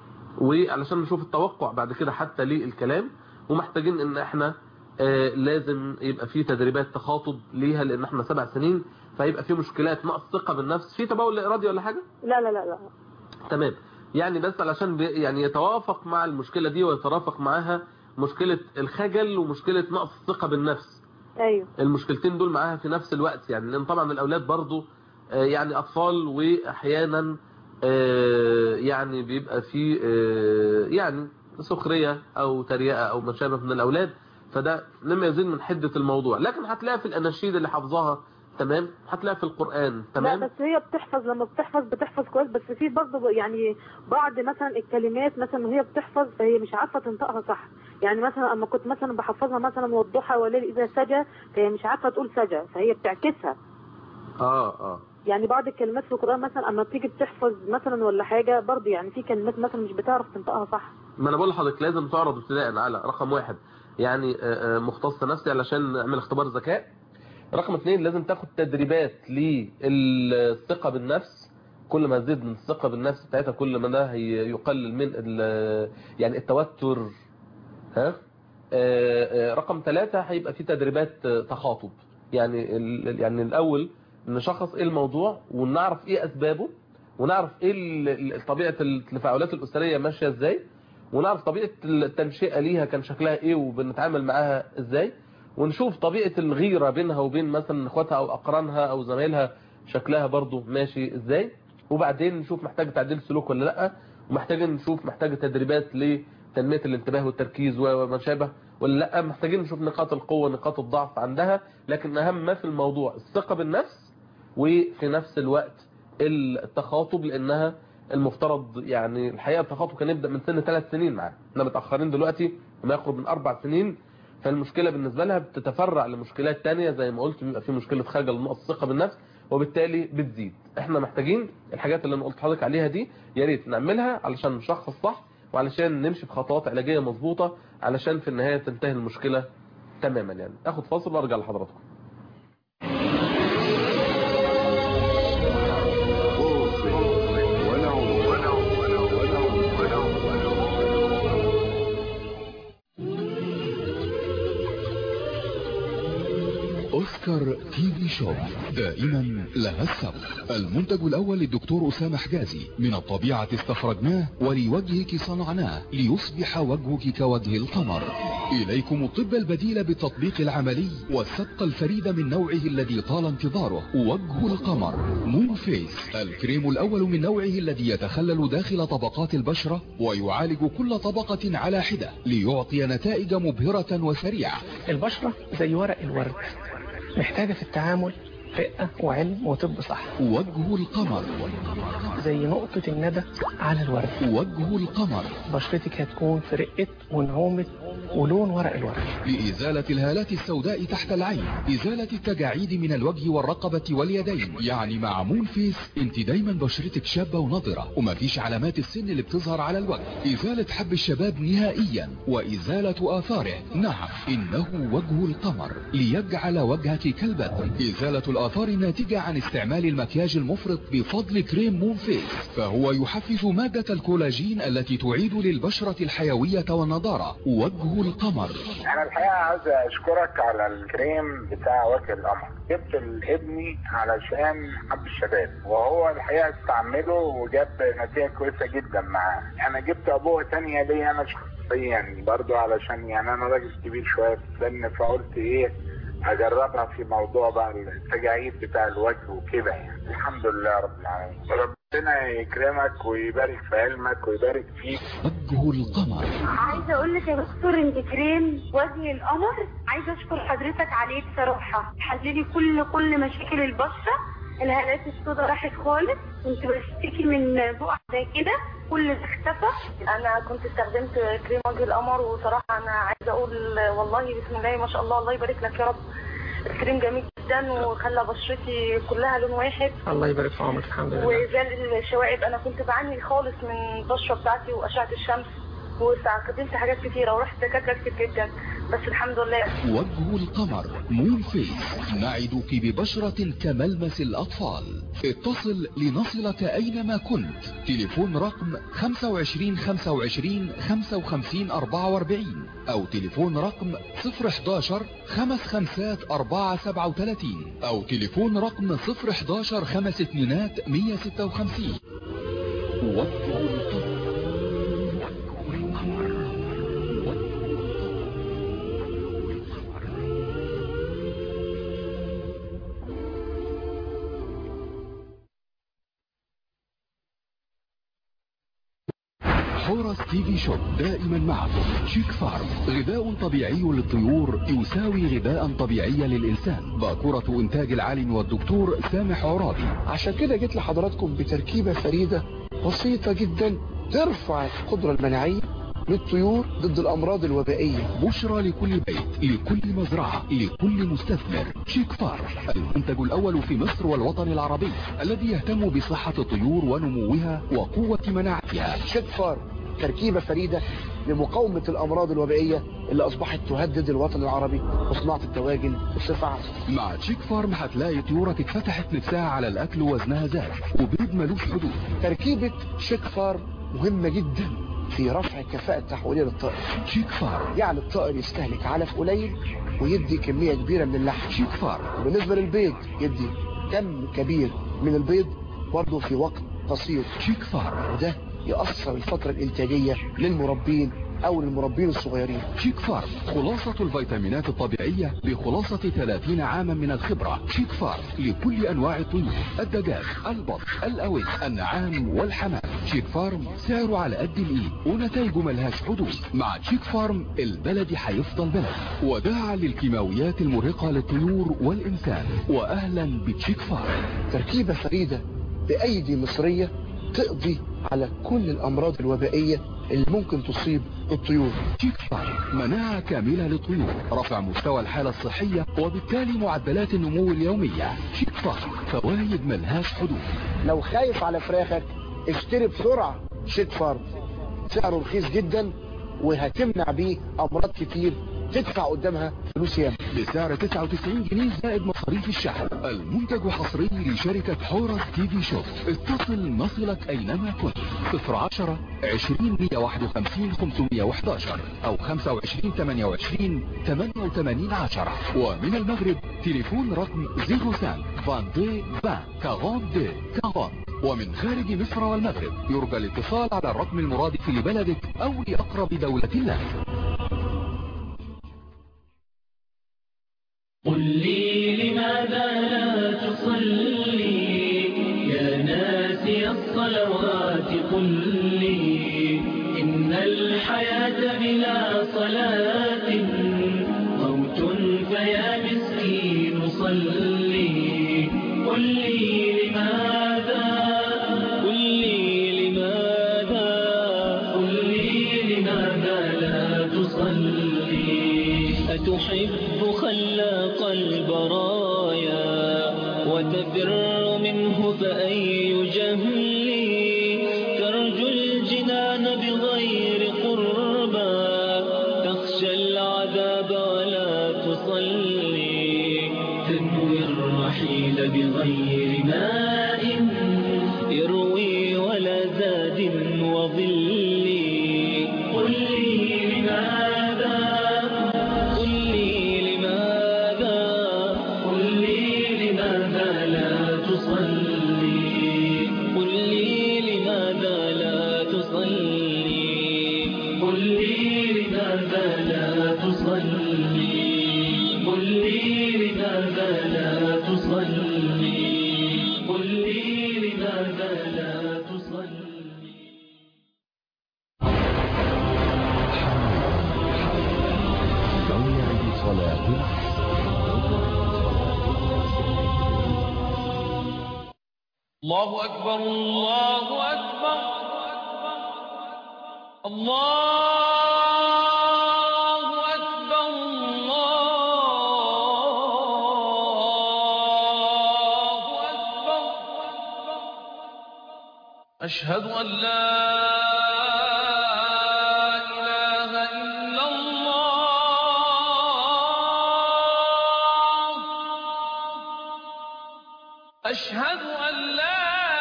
وعلشان نشوف التوقع بعد كده حتى للكلام. ومحتاجين ان احنا آه لازم يبقى في تدريبات تخاطب ليها، لان احنا سبع سنين فيبقى في مشكلات نقص ثقة بالنفس. في تبول لا ارادي ولا حاجة؟ لا لا لا لا. تمام. يعني بس علشان يعني يتوافق مع المشكلة دي ويترافق معاها مشكلة الخجل ومشكلة نقص الثقة بالنفس. ايوه المشكلتين دول معاها في نفس الوقت، يعني لان طبعا الاولاد برضو آه يعني اطفال، واحيانا آه يعني بيبقى في آه يعني سخرية او تريقة او ما شابه من الاولاد، فده مما يزيد من حدة الموضوع. لكن هتلاقي في الاناشيد اللي حافظاها تمام، هتلاقي في القرآن تمام. لا بس هي بتحفظ، لما بتحفظ بتحفظ كويس، بس في برضه يعني بعض مثلا الكلمات مثلا وهي بتحفظ فهي مش عارفه تنطقها صح. يعني مثلا اما كنت مثلا بحفظها مثلا والضحى والليل اذا سجى، فهي مش عارفه تقول سجى، فهي بتعكسها. اه اه يعني بعض الكلمات في القرآن مثلا اما بتيجي بتحفظ مثلا ولا حاجة برضه يعني في كلمات مثلا مش بتعرف تنطقها صح. ما انا بقول لحضرتك لازم تعرض ابتداء على رقم واحد يعني مختص نفسي علشان نعمل اختبار ذكاء. رقم اثنين لازم تاخد تدريبات للثقة بالنفس. كل ما تزيد من الثقة بالنفس بتاعتها كل ما ده يقلل من يعني التوتر. ها رقم ثلاثة هيبقى في تدريبات تخاطب. يعني يعني الاول نشخص ايه الموضوع ونعرف ايه اسبابه ونعرف ايه طبيعة التفاعلات الاسرية ماشية ازاي ونعرف طبيعة التنشئة ليها كان شكلها ايه وبنتعامل معاها ازاي ونشوف طبيعة الغيرة بينها وبين مثلا اخواتها او اقرانها او زمايلها شكلها برضو ماشي ازاي. وبعدين نشوف محتاج تعديل سلوك ولا لا ومحتاجين نشوف محتاج تدريبات لتنمية الانتباه والتركيز وما شابه ولا لا. محتاجين نشوف نقاط القوة نقاط الضعف عندها. لكن اهم ما في الموضوع الثقة بالنفس وفي نفس الوقت التخاطب لانها المفترض يعني الحقيقة التخاطب كان يبدأ من سن ثلاث سنين معاه. احنا متأخرين دلوقتي ما يقرب من اربع سنين. فالمشكلة بالنسبة لها بتتفرع لمشكلات تانية زي ما قلت بيبقى في مشكلة خجل نقص الثقة بالنفس وبالتالي بتزيد. احنا محتاجين الحاجات اللي انا قلت لحضرتك عليها دي يا ريت نعملها علشان نشخص صح وعلشان نمشي بخطوات علاجية مظبوطة علشان في النهاية تنتهي المشكلة تماما. يعني اخد فاصل وارجع لحضراتكم. أوسكار تي في شوب دائما لها السبق. المنتج الأول للدكتور أسامة حجازي من الطبيعة استخرجناه ولوجهك صنعناه ليصبح وجهك كوجه القمر. إليكم الطب البديل بالتطبيق العملي والسبق الفريد من نوعه الذي طال انتظاره. وجه القمر مون فيس الكريم الأول من نوعه الذي يتخلل داخل طبقات البشرة ويعالج كل طبقة على حدة ليعطي نتائج مبهرة وسريعة. البشرة زي ورق الورد محتاجة في التعامل رقة وعلم وطب صح. وجه القمر زي نقطة الندى على الورد. وجه القمر بشرتك هتكون في رقة ونعومة ولون ورق الورد. لإزالة الهالات السوداء تحت العين، إزالة التجاعيد من الوجه والرقبة واليدين. يعني مع مون فيس انت دايما بشرتك شابة ونضرة ومفيش علامات السن اللي بتظهر على الوجه. إزالة حب الشباب نهائيا وإزالة آثاره. نعم إنه وجه القمر ليجعل وجهك كالبدر. إزالة الآثار الناتجة عن استعمال المكياج المفرط بفضل كريم مون فيس، فهو يحفز مادة الكولاجين التي تعيد للبشرة الحيوية والنضارة. وجه القمر. انا الحقيقة عايز اشكرك على الكريم بتاع وجه القمر. جبت لابني علشان حب الشباب وهو الحقيقة استعمله وجاب نتيجة كويسة جدا معاه. انا جبت ابوه تانية ليه انا شخصيا برضو علشان يعني انا راجل كبير شوية في السن فقلت ايه اجربها في موضوع بقى التجاعيد بتاع الوجه وكده. يعني الحمد لله رب العالمين. ربنا يكرمك ويبارك في علمك ويبارك فيك. وجه القمر. عايزه اقول لك يا دكتور انت كريم وجه القمر عايزه اشكر حضرتك عليه بصراحه. حللي كل كل مشاكل البشره. الهالات السوداء راحت خالص. كنت بشتكي من بقع زي كده كل ده اختفى. انا كنت استخدمت كريم وجه القمر وصراحه انا عايزه اقول والله بسم الله ما شاء الله الله يبارك لك يا رب. الكريم جميل جدا وخلى بشرتي كلها لون واحد. الله يبارك في عمرك. الحمد لله. وزال الشوائب. انا كنت بعاني خالص من البشره بتاعتي واشعه الشمس واستخدمت حاجات كتيره ورحت دكاتره كتير جدا بس الحمد لله. وجه القمر مون فيس نعدك ببشرة كملمس الأطفال. اتصل لنصلك أينما كنت. تليفون رقم خمسة وعشرين خمسة وعشرين خمسة وخمسين أربعة وأربعين أو تليفون رقم صفر حداشر خمس خمسات أربعة سبعة وثلاثين أو تليفون رقم صفر حداشر خمس اتنينات مية ستة وخمسين. وجه القمر. حورس تي في شوب دائما معكم. شيك فارم غذاء طبيعي للطيور يساوي غذاء طبيعي للإنسان. باكورة إنتاج العالم والدكتور سامح عرابي. عشان كده جيت لحضراتكم بتركيبة فريدة بسيطة جدا ترفع القدرة المناعية للطيور ضد الأمراض الوبائية. بشرى لكل بيت، لكل مزرعة، لكل مستثمر. شيك فارم، المنتج الأول في مصر والوطن العربي الذي يهتم بصحة الطيور ونموها وقوة مناعتها. شيك فارم تركيبة فريدة لمقاومة الأمراض الوبائية اللي أصبحت تهدد الوطن العربي وصناعة الدواجن بصفة عامة. مع تشيك فارم هتلاقي طيورك اتفتحت نفسها على الأكل ووزنها زاد وبيض ملوش حدود. تركيبة شيك فارم مهمة جدا في رفع كفاءة تحويلية للطائر. شيك فارم يعني الطائر يستهلك علف قليل ويدي كمية كبيرة من اللحم. شيك فارم. وبالنسبة للبيض يدي كم كبير من البيض برضه في وقت قصير. شيك فارم. وده يأثر الفترة الإنتاجية للمربين أو للمربين الصغيرين. شيك فارم خلاصة الفيتامينات الطبيعية بخلاصة ثلاثين عاما من الخبرة. شيك فارم لكل أنواع الطيور، الدجاج، البط، الأوز، النعام والحمام. شيك فارم سعره على قد الإيد ونتائجه ملهاش حدود. مع شيك فارم البلد هيفضل بلد، وداعا للكيماويات المرهقة للطيور والإنسان. وأهلا بتشيك فارم، تركيبة فريدة بأيدي مصرية تقضي على كل الأمراض الوبائية اللي ممكن تصيب الطيور. شيك فارم مناعة كاملة للطيور، رفع مستوى الحالة الصحية وبالتالي معدلات النمو اليومية. شيك فارم فوائد ملهاش حدود. لو خايف على فراخك اشتري بسرعة شيك فارم، سعره رخيص جدا وهتمنع بيه أمراض كتير تدفع قدامها فلوس ياما. بسعر تسعة وتسعين جنيه زائد مصاريف الشحن. المنتج حصري لشركة حورس تي في شوب. اتصل نصلك أينما كنت. صفر عشرة عشرين مية واحد وخمسين خمسمية وحداشر أو خمسة وعشرين ثمانية وعشرين ثمانية وثمانين عشرة. ومن المغرب تليفون رقم صفر خمسة اثنين عشرين عشرين أربعين. ومن خارج مصر والمغرب يرجى الاتصال على الرقم المرادف لبلدك أو لأقرب دولة لك. قل لي لماذا لا تصلي يا ناسي الصلوات؟ قل لي إن الحياة بلا صلاة موت، فيا مسكين صلي. قل لي لماذا، قل لي لماذا، قل لي لماذا لا تصلي؟ أتحب خلاق البرايا وتفر منه فأي جهل؟ ترجو الجنان بغير قربى، تخشى العذاب ولا تصلي. تنوي الرحيل بغير ماء يروي ولا زاد وظل. قل لي لماذا، قل لي لماذا، قل لي لماذا لا تصلي؟ قل لي لماذا لا تصلي؟ قل لي لماذا لا تصلي؟ قل لي لماذا لا تصلي؟ قل لي لماذا لا تصلي؟ الله أكبر، الله أكبر، الله أكبر، الله أكبر. أشهد أن لا إله إلا الله، أشهد أن لا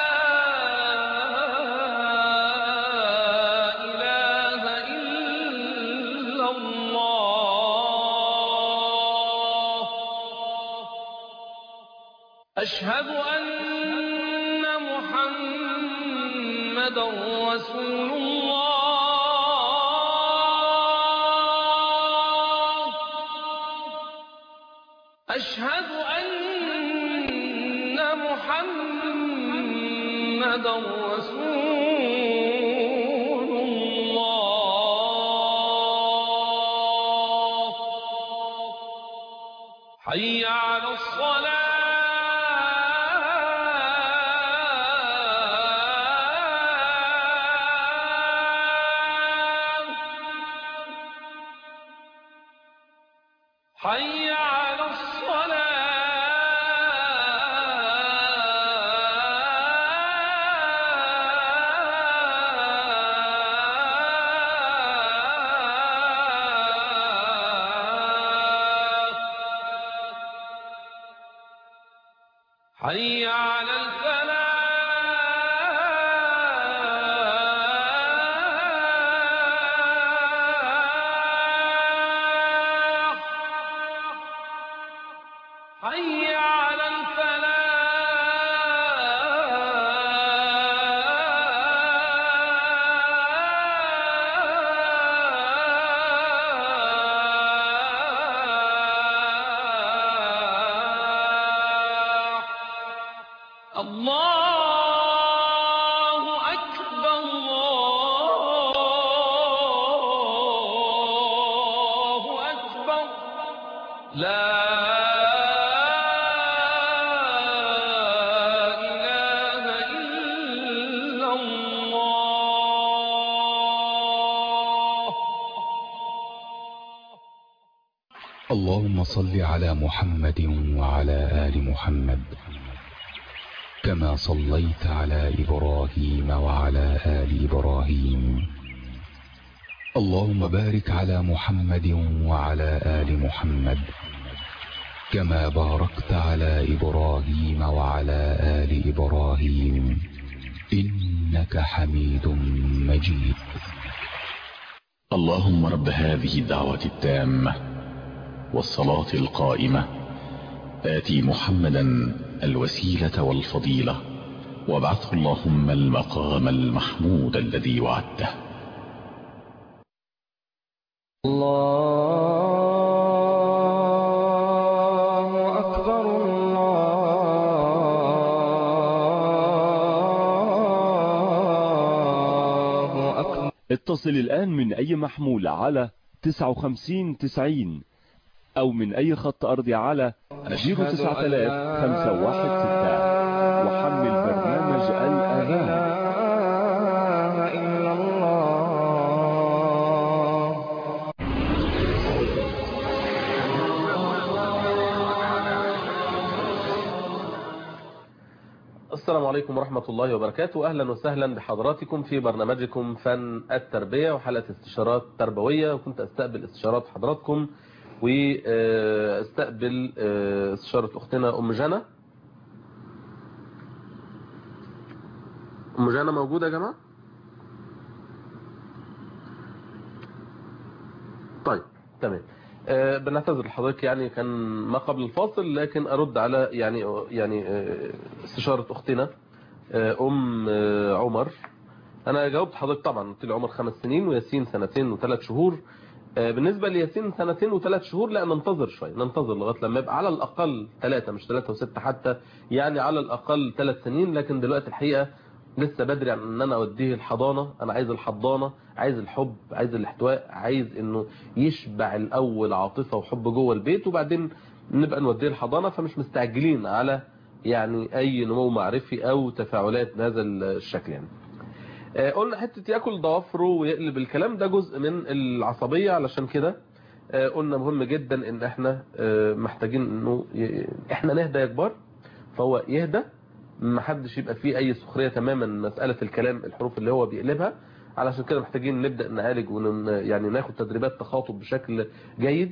أشهد أن محمدا رسول الله، أشهد أن محمدا رسول الله. حي على الصلاة، حي على الفلاح حي على الفلاح الله أكبر الله أكبر لا إله إلا الله. اللهم صل على محمد وعلى آل محمد كما صليت على إبراهيم وعلى آل إبراهيم. اللهم بارك على محمد وعلى آل محمد كما باركت على إبراهيم وعلى آل إبراهيم إنك حميد مجيد. اللهم رب هذه الدعوة التامة والصلاة القائمة آتي محمدا الوسيلة والفضيلة وابعثه اللهم المقام المحمود الذي وعدته. الله أكبر الله أكبر. اتصل الآن من أي محمول على تسعة وخمسين تسعين أو من أي خط أرضي على صفر تسعة آلاف خمسة واحد ستة وحمل برنامج الأذان. السلام عليكم ورحمة الله وبركاته. أهلا وسهلا بحضراتكم في برنامجكم فن التربية وحلقة استشارات تربوية. وكنت أستقبل استشارات حضراتكم واستقبل استشارة أختنا أم جنى. أم جنى موجودة يا جماعة؟ طيب تمام. أه بنعتذر لحضرتك، يعني كان ما قبل الفاصل، لكن أرد على يعني يعني استشارة أختنا أم عمر. أنا جاوبت حضرتك طبعا، قلت لي عمر خمس سنين وياسين سنتين وثلاث شهور. بالنسبة لياسين سنتين وثلاث شهور لا، ننتظر شوي، ننتظر لغاية لما يبقى على الأقل ثلاثة، مش ثلاثة وستة حتى، يعني على الأقل ثلاث سنين. لكن دلوقتي الحقيقة لسه بدري عن ان انا اوديه الحضانة. انا عايز الحضانة، عايز الحب، عايز الاحتواء، عايز انه يشبع الاول عاطفة وحب جوه البيت وبعدين نبقى نوديه الحضانة. فمش مستعجلين على يعني اي نمو معرفي او تفاعلات بهذا الشكل. يعني قلنا حتة ياكل ضوافره ويقلب الكلام ده جزء من العصبية، علشان كده قلنا مهم جدا ان احنا محتاجين انه احنا نهدى يا كبار، فهو يهدى، ما حدش يبقى فيه اي سخرية تماما مسألة الكلام، الحروف اللي هو بيقلبها. علشان كده محتاجين نبدأ نعالج ون يعني ناخد تدريبات تخاطب بشكل جيد.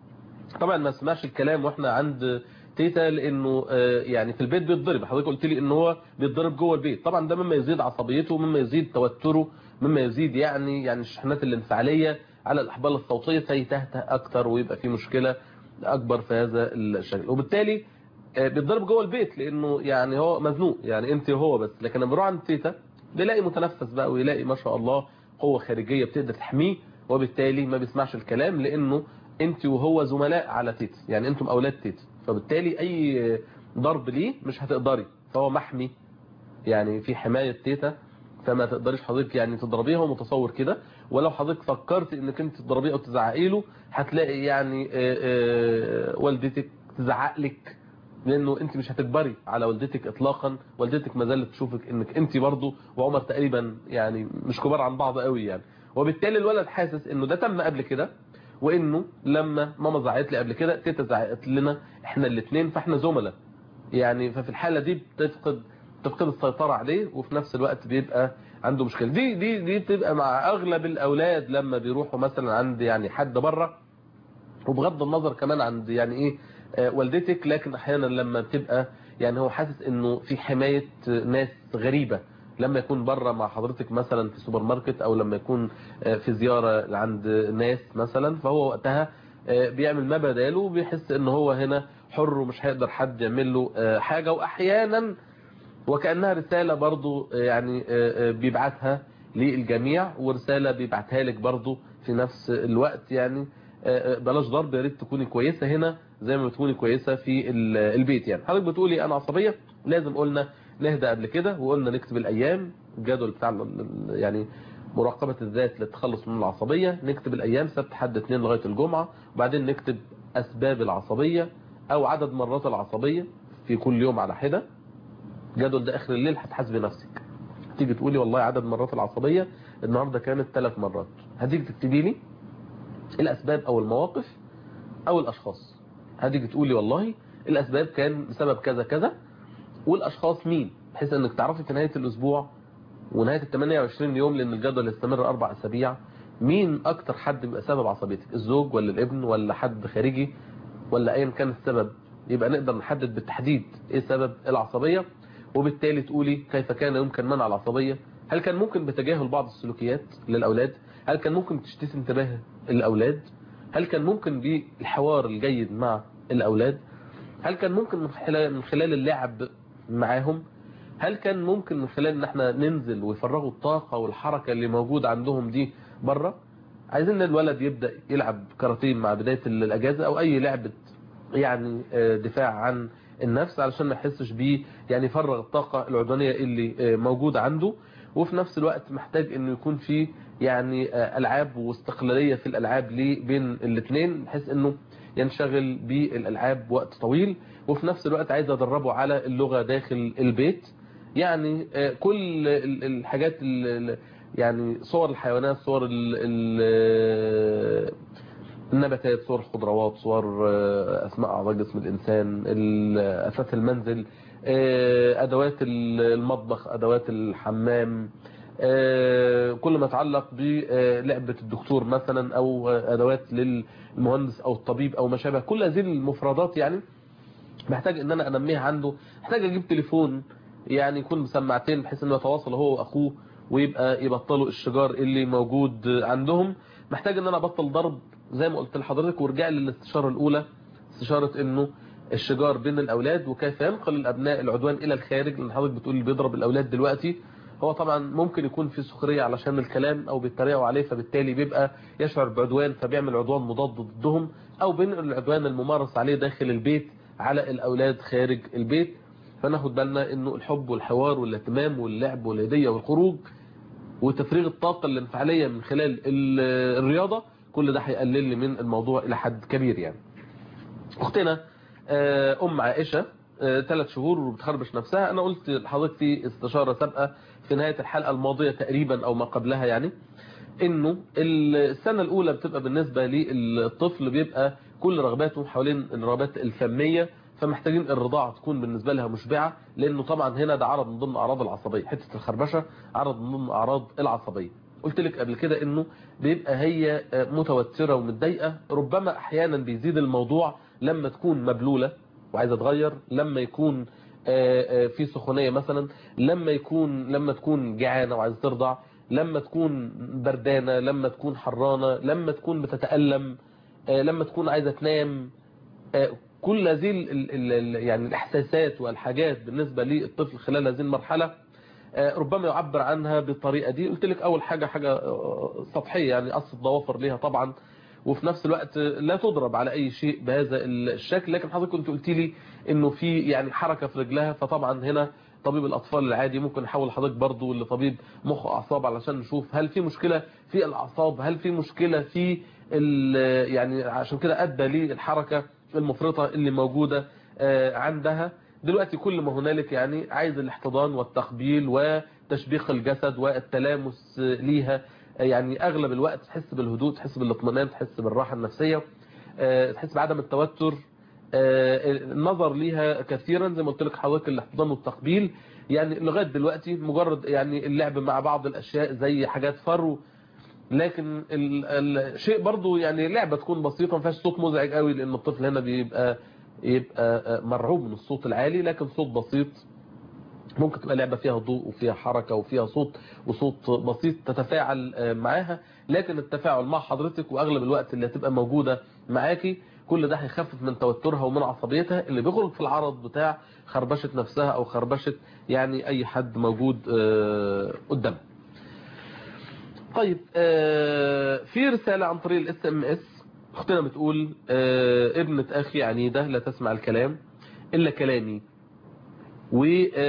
طبعا ما اسمعش الكلام واحنا عند تيتا، لانه يعني في البيت بيتضرب. حضرتك قلت لي ان هو بيتضرب جوه البيت، طبعا ده مما يزيد عصبيته، مما يزيد توتره، مما يزيد يعني يعني الشحنات الانفعالية على الاحبال الصوتية، فيتهته اكتر ويبقى في مشكلة اكبر في هذا الشكل. وبالتالي بيتضرب جوه البيت لانه يعني هو مزنوق، يعني انت وهو بس. لكن لما بيروح عند تيتا بيلاقي متنفس بقى، ويلاقي ما شاء الله قوة خارجية بتقدر تحميه، وبالتالي ما بيسمعش الكلام لانه انت وهو زملاء على تيتا، يعني انتم اولاد تيتا. فبالتالي اي ضرب ليه مش هتقدري، فهو محمي يعني في حماية تيتا، فما تقدريش حضرتك يعني تضربيه. هو متصور كده، ولو حضرتك فكرت انك انت تضربيه او تزعقي له هتلاقي يعني آآ آآ والدتك تزعق لك، لانه انت مش هتكبري على والدتك اطلاقا. والدتك ما زالت تشوفك انك انت برضه وعمر تقريبا يعني مش كبار عن بعض قوي يعني. وبالتالي الولد حاسس انه ده تم قبل كده، وانه لما ماما زعقت لي قبل كده تيتا زعقت لنا احنا الاثنين، فاحنا زملاء يعني. ففي الحالة دي بتفقد تفقد السيطرة عليه، وفي نفس الوقت بيبقى عنده مشكلة. دي دي دي بتبقى مع اغلب الاولاد لما بيروحوا مثلا عند يعني حد بره، وبغض النظر كمان عند يعني ايه والدتك، لكن احيانا لما بتبقى يعني هو حاسس انه في حماية ناس غريبة، لما يكون بره مع حضرتك مثلا في سوبر ماركت او لما يكون في زيارة عند ناس مثلا، فهو وقتها بيعمل ما بداله وبيحس ان هو هنا حر ومش هيقدر حد يعمل له حاجة. واحيانا وكأنها رسالة برضو يعني بيبعتها للجميع، ورسالة بيبعتها لك برضو في نفس الوقت، يعني بلاش ضرب، يا ريت تكوني كويسة هنا زي ما بتكوني كويسة في البيت. يعني حضرتك بتقولي انا عصبية، لازم قلنا نهدى قبل كده، وقلنا نكتب الايام، الجدول بتاع يعني مراقبة الذات للتخلص من العصبية، نكتب الايام سبت حد اثنين لغاية الجمعة، وبعدين نكتب اسباب العصبية او عدد مرات العصبية في كل يوم على حدة. الجدول ده اخر الليل هتحاسبي نفسك، تيجي تقولي والله عدد مرات العصبية النهاردة كانت ثلاث مرات، هتيجي تكتبي لي الاسباب او المواقف او الاشخاص، هتيجي تقولي والله الاسباب كان بسبب كذا كذا، والاشخاص مين، بحيث انك تعرفي في نهاية الاسبوع ونهاية ال ثمانية وعشرين يوم، لان الجدول يستمر اربع اسابيع، مين اكتر حد بيبقى سبب عصبيتك، الزوج ولا الابن ولا حد خارجي ولا ايا كان السبب، يبقى نقدر نحدد بالتحديد ايه سبب العصبية، وبالتالي تقولي كيف كان يمكن منع العصبية. هل كان ممكن بتجاهل بعض السلوكيات للأولاد؟ هل كان ممكن بتشتيت انتباه الأولاد؟ هل كان ممكن بالحوار الجيد مع الأولاد؟ هل كان ممكن من خلال اللعب معاهم؟ هل كان ممكن من خلال ان احنا ننزل ويفرغوا الطاقة والحركة اللي موجودة عندهم دي بره؟ عايزين الولد يبدأ يلعب كاراتيه مع بداية الأجازة او اي لعبة يعني دفاع عن النفس، علشان ما يحسش بيه، يعني يفرغ الطاقة العدوانية اللي موجودة عنده. وفي نفس الوقت محتاج انه يكون في يعني العاب واستقلالية في الالعاب بين الاثنين، بحيث انه ينشغل بالالعاب وقت طويل. وفي نفس الوقت عايز ادربه على اللغة داخل البيت، يعني كل الحاجات يعني صور الحيوانات، صور النباتات، صور الخضروات، صور اسماء اعضاء جسم الانسان، اساس المنزل، ادوات المطبخ، ادوات الحمام، كل ما يتعلق بلعبة الدكتور مثلا او ادوات للمهندس او الطبيب او ما شابه، كل هذه المفردات يعني محتاج ان انا انميها عنده. محتاج اجيب تليفون يعني يكون مسمعتين بحيث انه يتواصل هو واخوه ويبقى يبطلوا الشجار اللي موجود عندهم. محتاج ان انا ابطل ضرب زي ما قلت لحضرتك، وارجع للاستشارة الاولى، استشارة انه الشجار بين الاولاد وكيف ينقل الابناء العدوان الى الخارج، لان حضرتك بتقول اللي بيضرب الاولاد دلوقتي هو طبعا ممكن يكون في سخرية علشان الكلام او بيتريقوا عليه، فبالتالي بيبقى يشعر بعدوان فبيعمل عدوان مضاد ضدهم، او بينقل العدوان الممارس عليه داخل البيت على الاولاد خارج البيت. فناخد بالنا انه الحب والحوار والاهتمام واللعب والهدية والخروج وتفريغ الطاقة الانفعالية من خلال الرياضة، كل ده هيقلل لي من الموضوع الى حد كبير. يعني اختنا ام عائشة ثلاث شهور وبتخربش نفسها، انا قلت لحضرتك في استشارة سابقة في نهاية الحلقة الماضية تقريبا او ما قبلها، يعني انه السنة الاولى بتبقى بالنسبة للطفل بيبقى كل رغباته حوالين الرغبات الفمية، فمحتاجين الرضاعة تكون بالنسبة لها مشبعة، لانه طبعا هنا ده عرض من ضمن اعراض العصبية، حتة الخربشة عرض من ضمن اعراض العصبية. قلت لك قبل كده انه بيبقى هي متوترة ومتضايقة، ربما احيانا بيزيد الموضوع لما تكون مبلولة وعايزة تغير، لما يكون في سخونية مثلا، لما يكون لما تكون جعانة وعايزة ترضع، لما تكون بردانة، لما تكون حرانة، لما تكون بتتألم، لما تكون عايزة تنام. كل هذه يعني الاحساسات والحاجات بالنسبة للطفل خلال هذه المرحلة ربما يعبر عنها بالطريقة دي. قلت لك اول حاجة حاجة سطحية، يعني قص الضوافر ليها طبعا، وفي نفس الوقت لا تضرب على اي شيء بهذا الشكل. لكن حضرتك كنت قلت لي انه في يعني حركة في رجلها، فطبعا هنا طبيب الاطفال العادي ممكن نحول حضرتك برضو لطبيب مخ واعصاب علشان نشوف هل في مشكلة في الاعصاب، هل في مشكلة في يعني عشان كده ادى للحركة المفرطة اللي موجودة عندها دلوقتي. كل ما هنالك يعني عايز الاحتضان والتقبيل وتشبيق الجسد والتلامس ليها، يعني اغلب الوقت تحس بالهدوء، تحس بالاطمئنان، تحس بالراحة النفسية، تحس بعدم التوتر، النظر ليها كثيرا زي ما قلت لك حضرتك، الاحتضان والتقبيل. يعني لغاية دلوقتي مجرد يعني اللعب مع بعض الاشياء زي حاجات فرو، لكن الشيء برضو يعني لعبة تكون بسيطة ما فيهاش صوت مزعج قوي، لان الطفل هنا بيبقى يبقى مرعوب من الصوت العالي، لكن صوت بسيط. ممكن تبقى لعبة فيها ضوء وفيها حركة وفيها صوت وصوت بسيط تتفاعل معاها، لكن التفاعل مع حضرتك واغلب الوقت اللي هتبقى موجودة معاكي كل ده هيخفف من توترها ومن عصبيتها اللي بيخرج في العرض بتاع خربشة نفسها او خربشة يعني اي حد موجود قدامها. طيب في رسالة عن طريق الاس ام اس، اختنا بتقول ابنة اخي عنيدة لا تسمع الكلام الا كلامي، و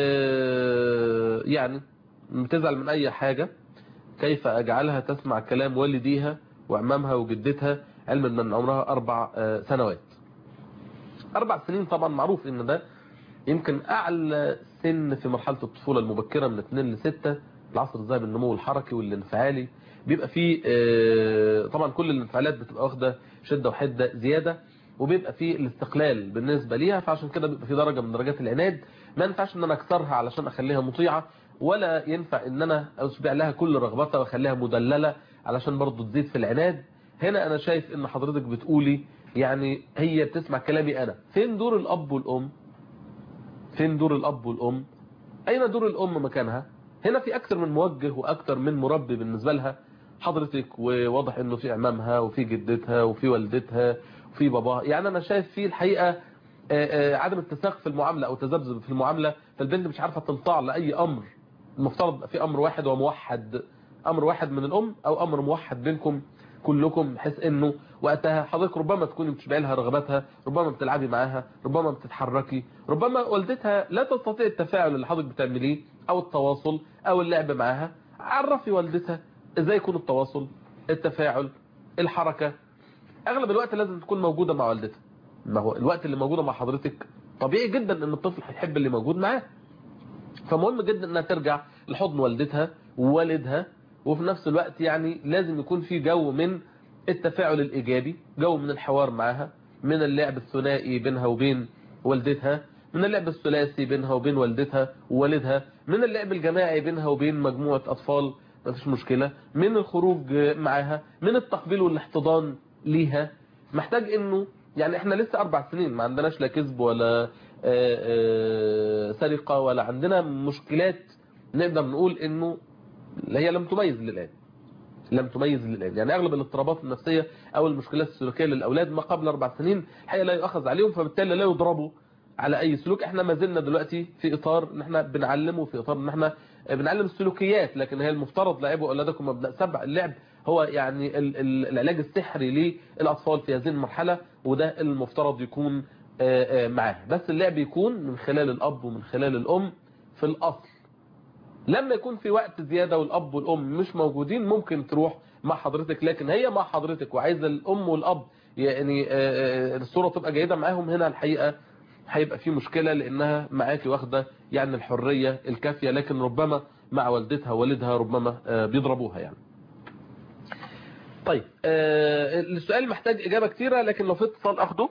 يعني بتزعل من اي حاجة، كيف اجعلها تسمع كلام والديها وعمامها وجدتها علما من عمرها اربع سنوات. اربع سنين طبعا معروف ان ده يمكن اعلى سن في مرحلة الطفولة المبكرة من اتنين لستة، العصر الذهبي النمو الحركي والانفعالي، بيبقى فيه طبعا كل الانفعالات بتبقى واخده شدة وحدة زيادة، وبيبقى فيه الاستقلال بالنسبة ليها، فعشان كده بيبقى في درجة من درجات العناد. ما ينفعش ان انا اكسرها علشان اخليها مطيعة، ولا ينفع ان انا اشبع لها كل رغبتها واخليها مدللة علشان برضو تزيد في العناد. هنا انا شايف ان حضرتك بتقولي يعني هي بتسمع كلامي انا. فين دور الاب والام؟ فين دور الاب والام؟ اين دور الام مكانها؟ هنا في اكثر من موجه واكثر من مربي بالنسبة لها حضرتك، وواضح انه في عمامها وفي جدتها وفي والدتها وفي باباها. يعني انا شايف فيه الحقيقة عدم اتساق في المعاملة او تذبذب في المعاملة، فالبنت مش عارفة تنطع لأي امر. المفترض في امر واحد وموحد، امر واحد من الام او امر موحد بينكم كلكم، بحيث انه وقتها حضرتك ربما تكوني بتشبعي لها رغباتها، ربما بتلعبي معاها، ربما بتتحركي، ربما والدتها لا تستطيع التفاعل اللي حضرتك بتعمليه او التواصل او اللعب معاها. عرفي والدتها ازاي يكون التواصل، التفاعل، الحركة. اغلب الوقت لازم تكون موجودة مع والدتها. ما هو الوقت اللي موجودة مع حضرتك طبيعي جدا ان الطفل هيحب اللي موجود معاه، فمهم جدا انها ترجع لحضن والدتها ووالدها. وفي نفس الوقت يعني لازم يكون في جو من التفاعل الإيجابي، جو من الحوار معها، من اللعب الثنائي بينها وبين والدتها، من اللعب الثلاثي بينها وبين والدتها ووالدها، من اللعب الجماعي بينها وبين مجموعة أطفال ما فيش مشكلة، من الخروج معها، من التقبيل والاحتضان ليها. محتاج انه يعني احنا لسه اربع سنين ما عندناش لا كذب ولا سرقة ولا عندنا مشكلات نقدر نقول انه هي لم تميز للآن، لم تميز للآن. يعني اغلب الاضطرابات النفسية او المشكلات السلوكية للاولاد ما قبل اربع سنين الحقيقة لا يؤخذ عليهم، فبالتالي لا يضربوا على اي سلوك. احنا ما زلنا دلوقتي في اطار ان احنا بنعلمه، في اطار ان احنا بنعلم السلوكيات، لكن هي المفترض لعبوا اولادكم مبدأ سبع. اللعب هو يعني العلاج السحري للاطفال في هذه المرحلة، وده المفترض يكون معاه. بس اللعب يكون من خلال الاب ومن خلال الام في الاصل. لما يكون في وقت زيادة والاب والام مش موجودين ممكن تروح مع حضرتك، لكن هي مع حضرتك وعايزة الام والاب يعني الصورة تبقى جيدة معاهم، هنا الحقيقة هيبقى في مشكلة، لانها معاكي واخدة يعني الحرية الكافية، لكن ربما مع والدتها ووالدها ربما بيضربوها يعني. طيب السؤال محتاج اجابة كتيرة، لكن لو في اتصال اخده.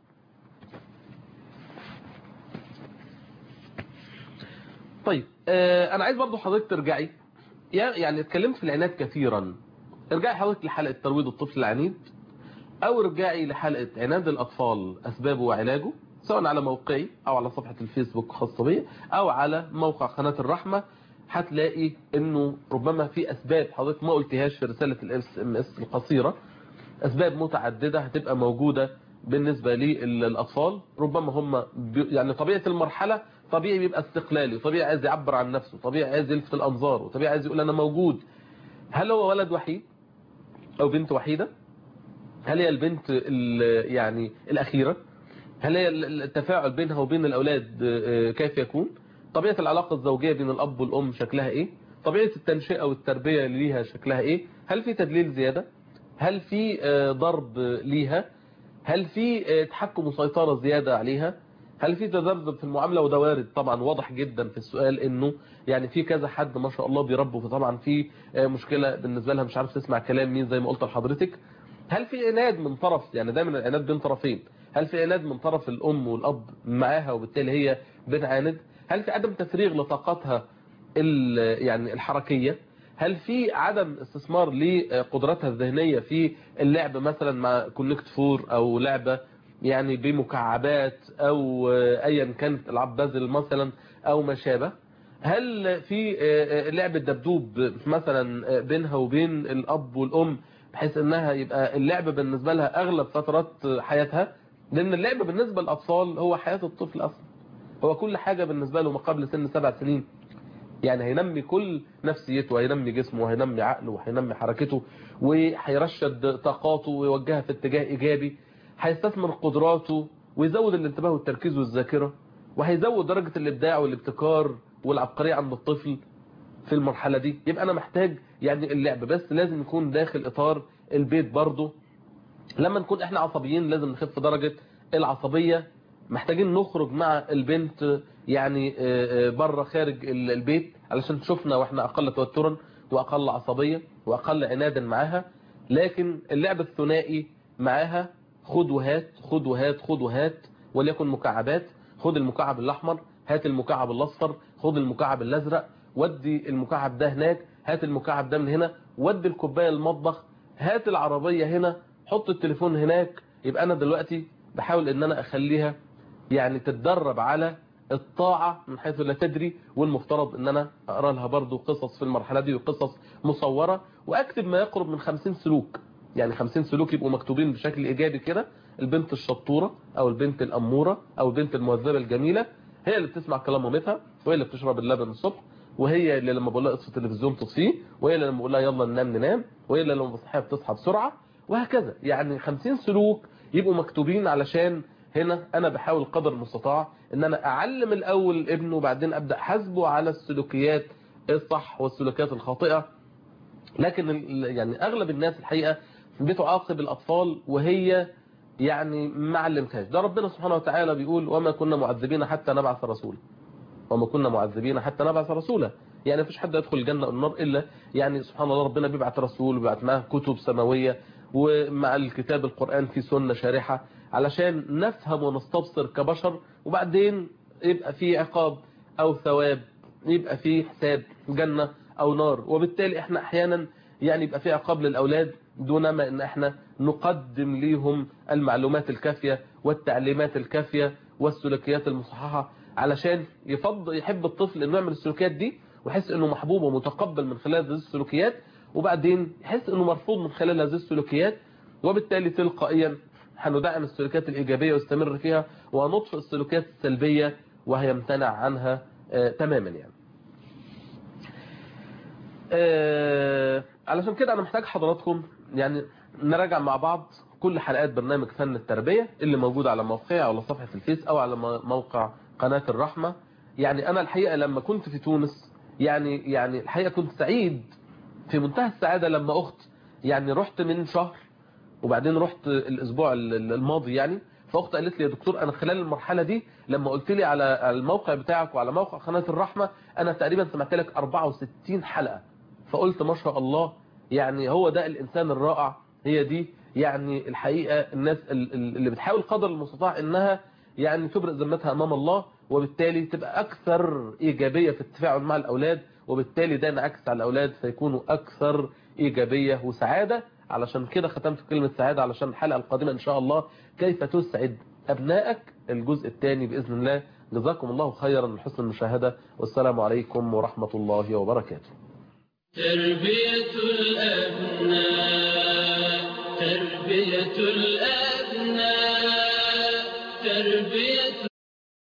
طيب انا عايز برضو حضرتك ترجعي، يعني اتكلمت في العناد كثيرا، ارجعي حضرتك لحلقة ترويض الطفل العنيد، او ارجعي لحلقة عناد الاطفال اسبابه وعلاجه، سواء على موقعي او على صفحة الفيسبوك خاصة بي او على موقع قناة الرحمة. هتلاقي انه ربما في اسباب حضرتك ما قلتهاش في رسالة الاس ام اس القصيرة، اسباب متعددة هتبقى موجودة بالنسبة للاطفال. ربما هم يعني طبيعة المرحلة طبيعي بيبقى استقلالي، طبيعي عايز يعبر عن نفسه، طبيعي عايز يلفت الانظار، وطبيعي عايز يقول انا موجود. هل هو ولد وحيد او بنت وحيدة؟ هل هي البنت يعني الاخيرة؟ هل هي التفاعل بينها وبين الاولاد كيف يكون؟ طبيعة العلاقة الزوجية بين الاب والام شكلها ايه؟ طبيعة التنشئة والتربية ليها شكلها ايه؟ هل في تدليل زيادة؟ هل في ضرب ليها؟ هل في تحكم وسيطرة زيادة عليها؟ هل في تذبذب في المعاملة؟ وده وارد طبعا، واضح جدا في السؤال انه يعني في كذا حد ما شاء الله بيربوا، فطبعا في مشكلة بالنسبة لها مش عارف تسمع كلام مين زي ما قلت لحضرتك. هل في عناد من طرف، يعني دايما العناد بين طرفين، هل في عناد من طرف الام والاب معاها وبالتالي هي بتعاند؟ هل في عدم تفريغ لطاقتها يعني الحركية؟ هل في عدم استثمار لقدراتها الذهنية في اللعب مثلا مع كونكت فور او لعبة يعني بمكعبات او ايا كانت العاب بازل مثلا او ما شابه. هل في لعب الدبدوب مثلا بينها وبين الاب والام بحيث انها يبقى اللعب بالنسبه لها اغلب فترات حياتها؟ لان اللعب بالنسبه للاطفال هو حياه الطفل اصلا، هو كل حاجه بالنسبه له ما قبل سن سبع سنين. يعني هينمي كل نفسيته وهينمي جسمه وهينمي عقله وهينمي حركته وهيرشد طاقاته ويوجهها في اتجاه ايجابي، هيستثمر قدراته ويزود الانتباه والتركيز والذاكره، وهيزود درجه الابداع والابتكار والعبقريه عند الطفل في المرحله دي. يبقى انا محتاج يعني اللعب، بس لازم يكون داخل اطار البيت برضه. لما نكون احنا عصبيين لازم نخف درجه العصبيه، محتاجين نخرج مع البنت يعني بره خارج البيت علشان تشوفنا واحنا اقل توترا واقل عصبيه واقل عنادا معاها. لكن اللعب الثنائي معاها خد وهات خد وهات خد وهات، وليكن مكعبات، خد المكعب الاحمر، هات المكعب الاصفر، خد المكعب الازرق، ودي المكعب ده هناك، هات المكعب ده من هنا، ودي الكوبايه المطبخ، هات العربيه هنا، حط التليفون هناك. يبقى انا دلوقتي بحاول ان انا اخليها يعني تتدرب على الطاعة من حيث لا تدري، والمفترض ان انا اقرا لها برضو قصص في المرحلة دي وقصص مصورة، واكتب ما يقرب من خمسين سلوك، يعني خمسين سلوك يبقوا مكتوبين بشكل ايجابي كده. البنت الشطورة او البنت الامورة او البنت المهذبة الجميلة هي اللي بتسمع كلام مامتها، وهي اللي بتشرب اللبن الصبح، وهي اللي لما بقول لها اطفي التلفزيون تطفيه، وهي اللي لما بقول لها يلا ننام ننام، وهي اللي لما بصحيها بتصحى بسرعة، وهكذا. يعني خمسين سلوك يبقوا مكتوبين، علشان هنا انا بحاول قدر المستطاع ان انا اعلم الاول الابن وبعدين ابدا حاسبه على السلوكيات الصح والسلوكيات الخاطئه. لكن يعني اغلب الناس الحقيقه بتعاقب الاطفال وهي يعني ما علمتهاش. ده ربنا سبحانه وتعالى بيقول وما كنا معذبين حتى نبعث رسولا، وما كنا معذبين حتى نبعث رسولا. يعني مفيش حد يدخل الجنه او النار الا يعني سبحان الله ربنا بيبعت رسول وبيبعت معاه كتب سماويه، ومع الكتاب القرآن في سنة شارحة علشان نفهم ونستبصر كبشر، وبعدين يبقى في عقاب أو ثواب، يبقى في حساب جنة أو نار. وبالتالي احنا أحيانا يعني يبقى في عقاب للأولاد دون ما ان احنا نقدم ليهم المعلومات الكافية والتعليمات الكافية والسلوكيات المصححة، علشان يفضل يحب الطفل انه يعمل السلوكيات دي ويحس انه محبوب ومتقبل من خلال هذه السلوكيات، وبعدين يحس انه مرفوض من خلال هذه السلوكيات، وبالتالي تلقائيا هندعم السلوكيات الايجابيه ويستمر فيها، ونطفئ السلوكيات السلبيه وهيمتنع عنها آه تماما. يعني آه علشان كده انا محتاج حضراتكم يعني نراجع مع بعض كل حلقات برنامج فن التربيه اللي موجوده على موقعي او على صفحه الفيس او على موقع قناه الرحمه. يعني انا الحقيقه لما كنت في تونس يعني يعني الحقيقه كنت سعيد في منتهى السعادة لما أخت يعني رحت من شهر وبعدين رحت الأسبوع الماضي، يعني فأخت قالت لي يا دكتور أنا خلال المرحلة دي لما قلت لي على الموقع بتاعك وعلى موقع قناة الرحمة أنا تقريبا سمعت لك أربعة وستين حلقة. فقلت ما شاء الله، يعني هو ده الإنسان الرائع، هي دي يعني الحقيقة الناس اللي بتحاول قدر المستطاع إنها يعني تبرئ ذمتها أمام الله، وبالتالي تبقى أكثر إيجابية في التفاعل مع الأولاد، وبالتالي ده ينعكس على الأولاد فيكونوا أكثر إيجابية وسعادة. علشان كده ختمت كلمة سعادة، علشان الحلقة القادمة إن شاء الله كيف تسعد أبنائك الجزء الثاني بإذن الله. جزاكم الله خيرا من حسن المشاهدة، والسلام عليكم ورحمة الله وبركاته. تربية الأبناء تربية الأبناء تربية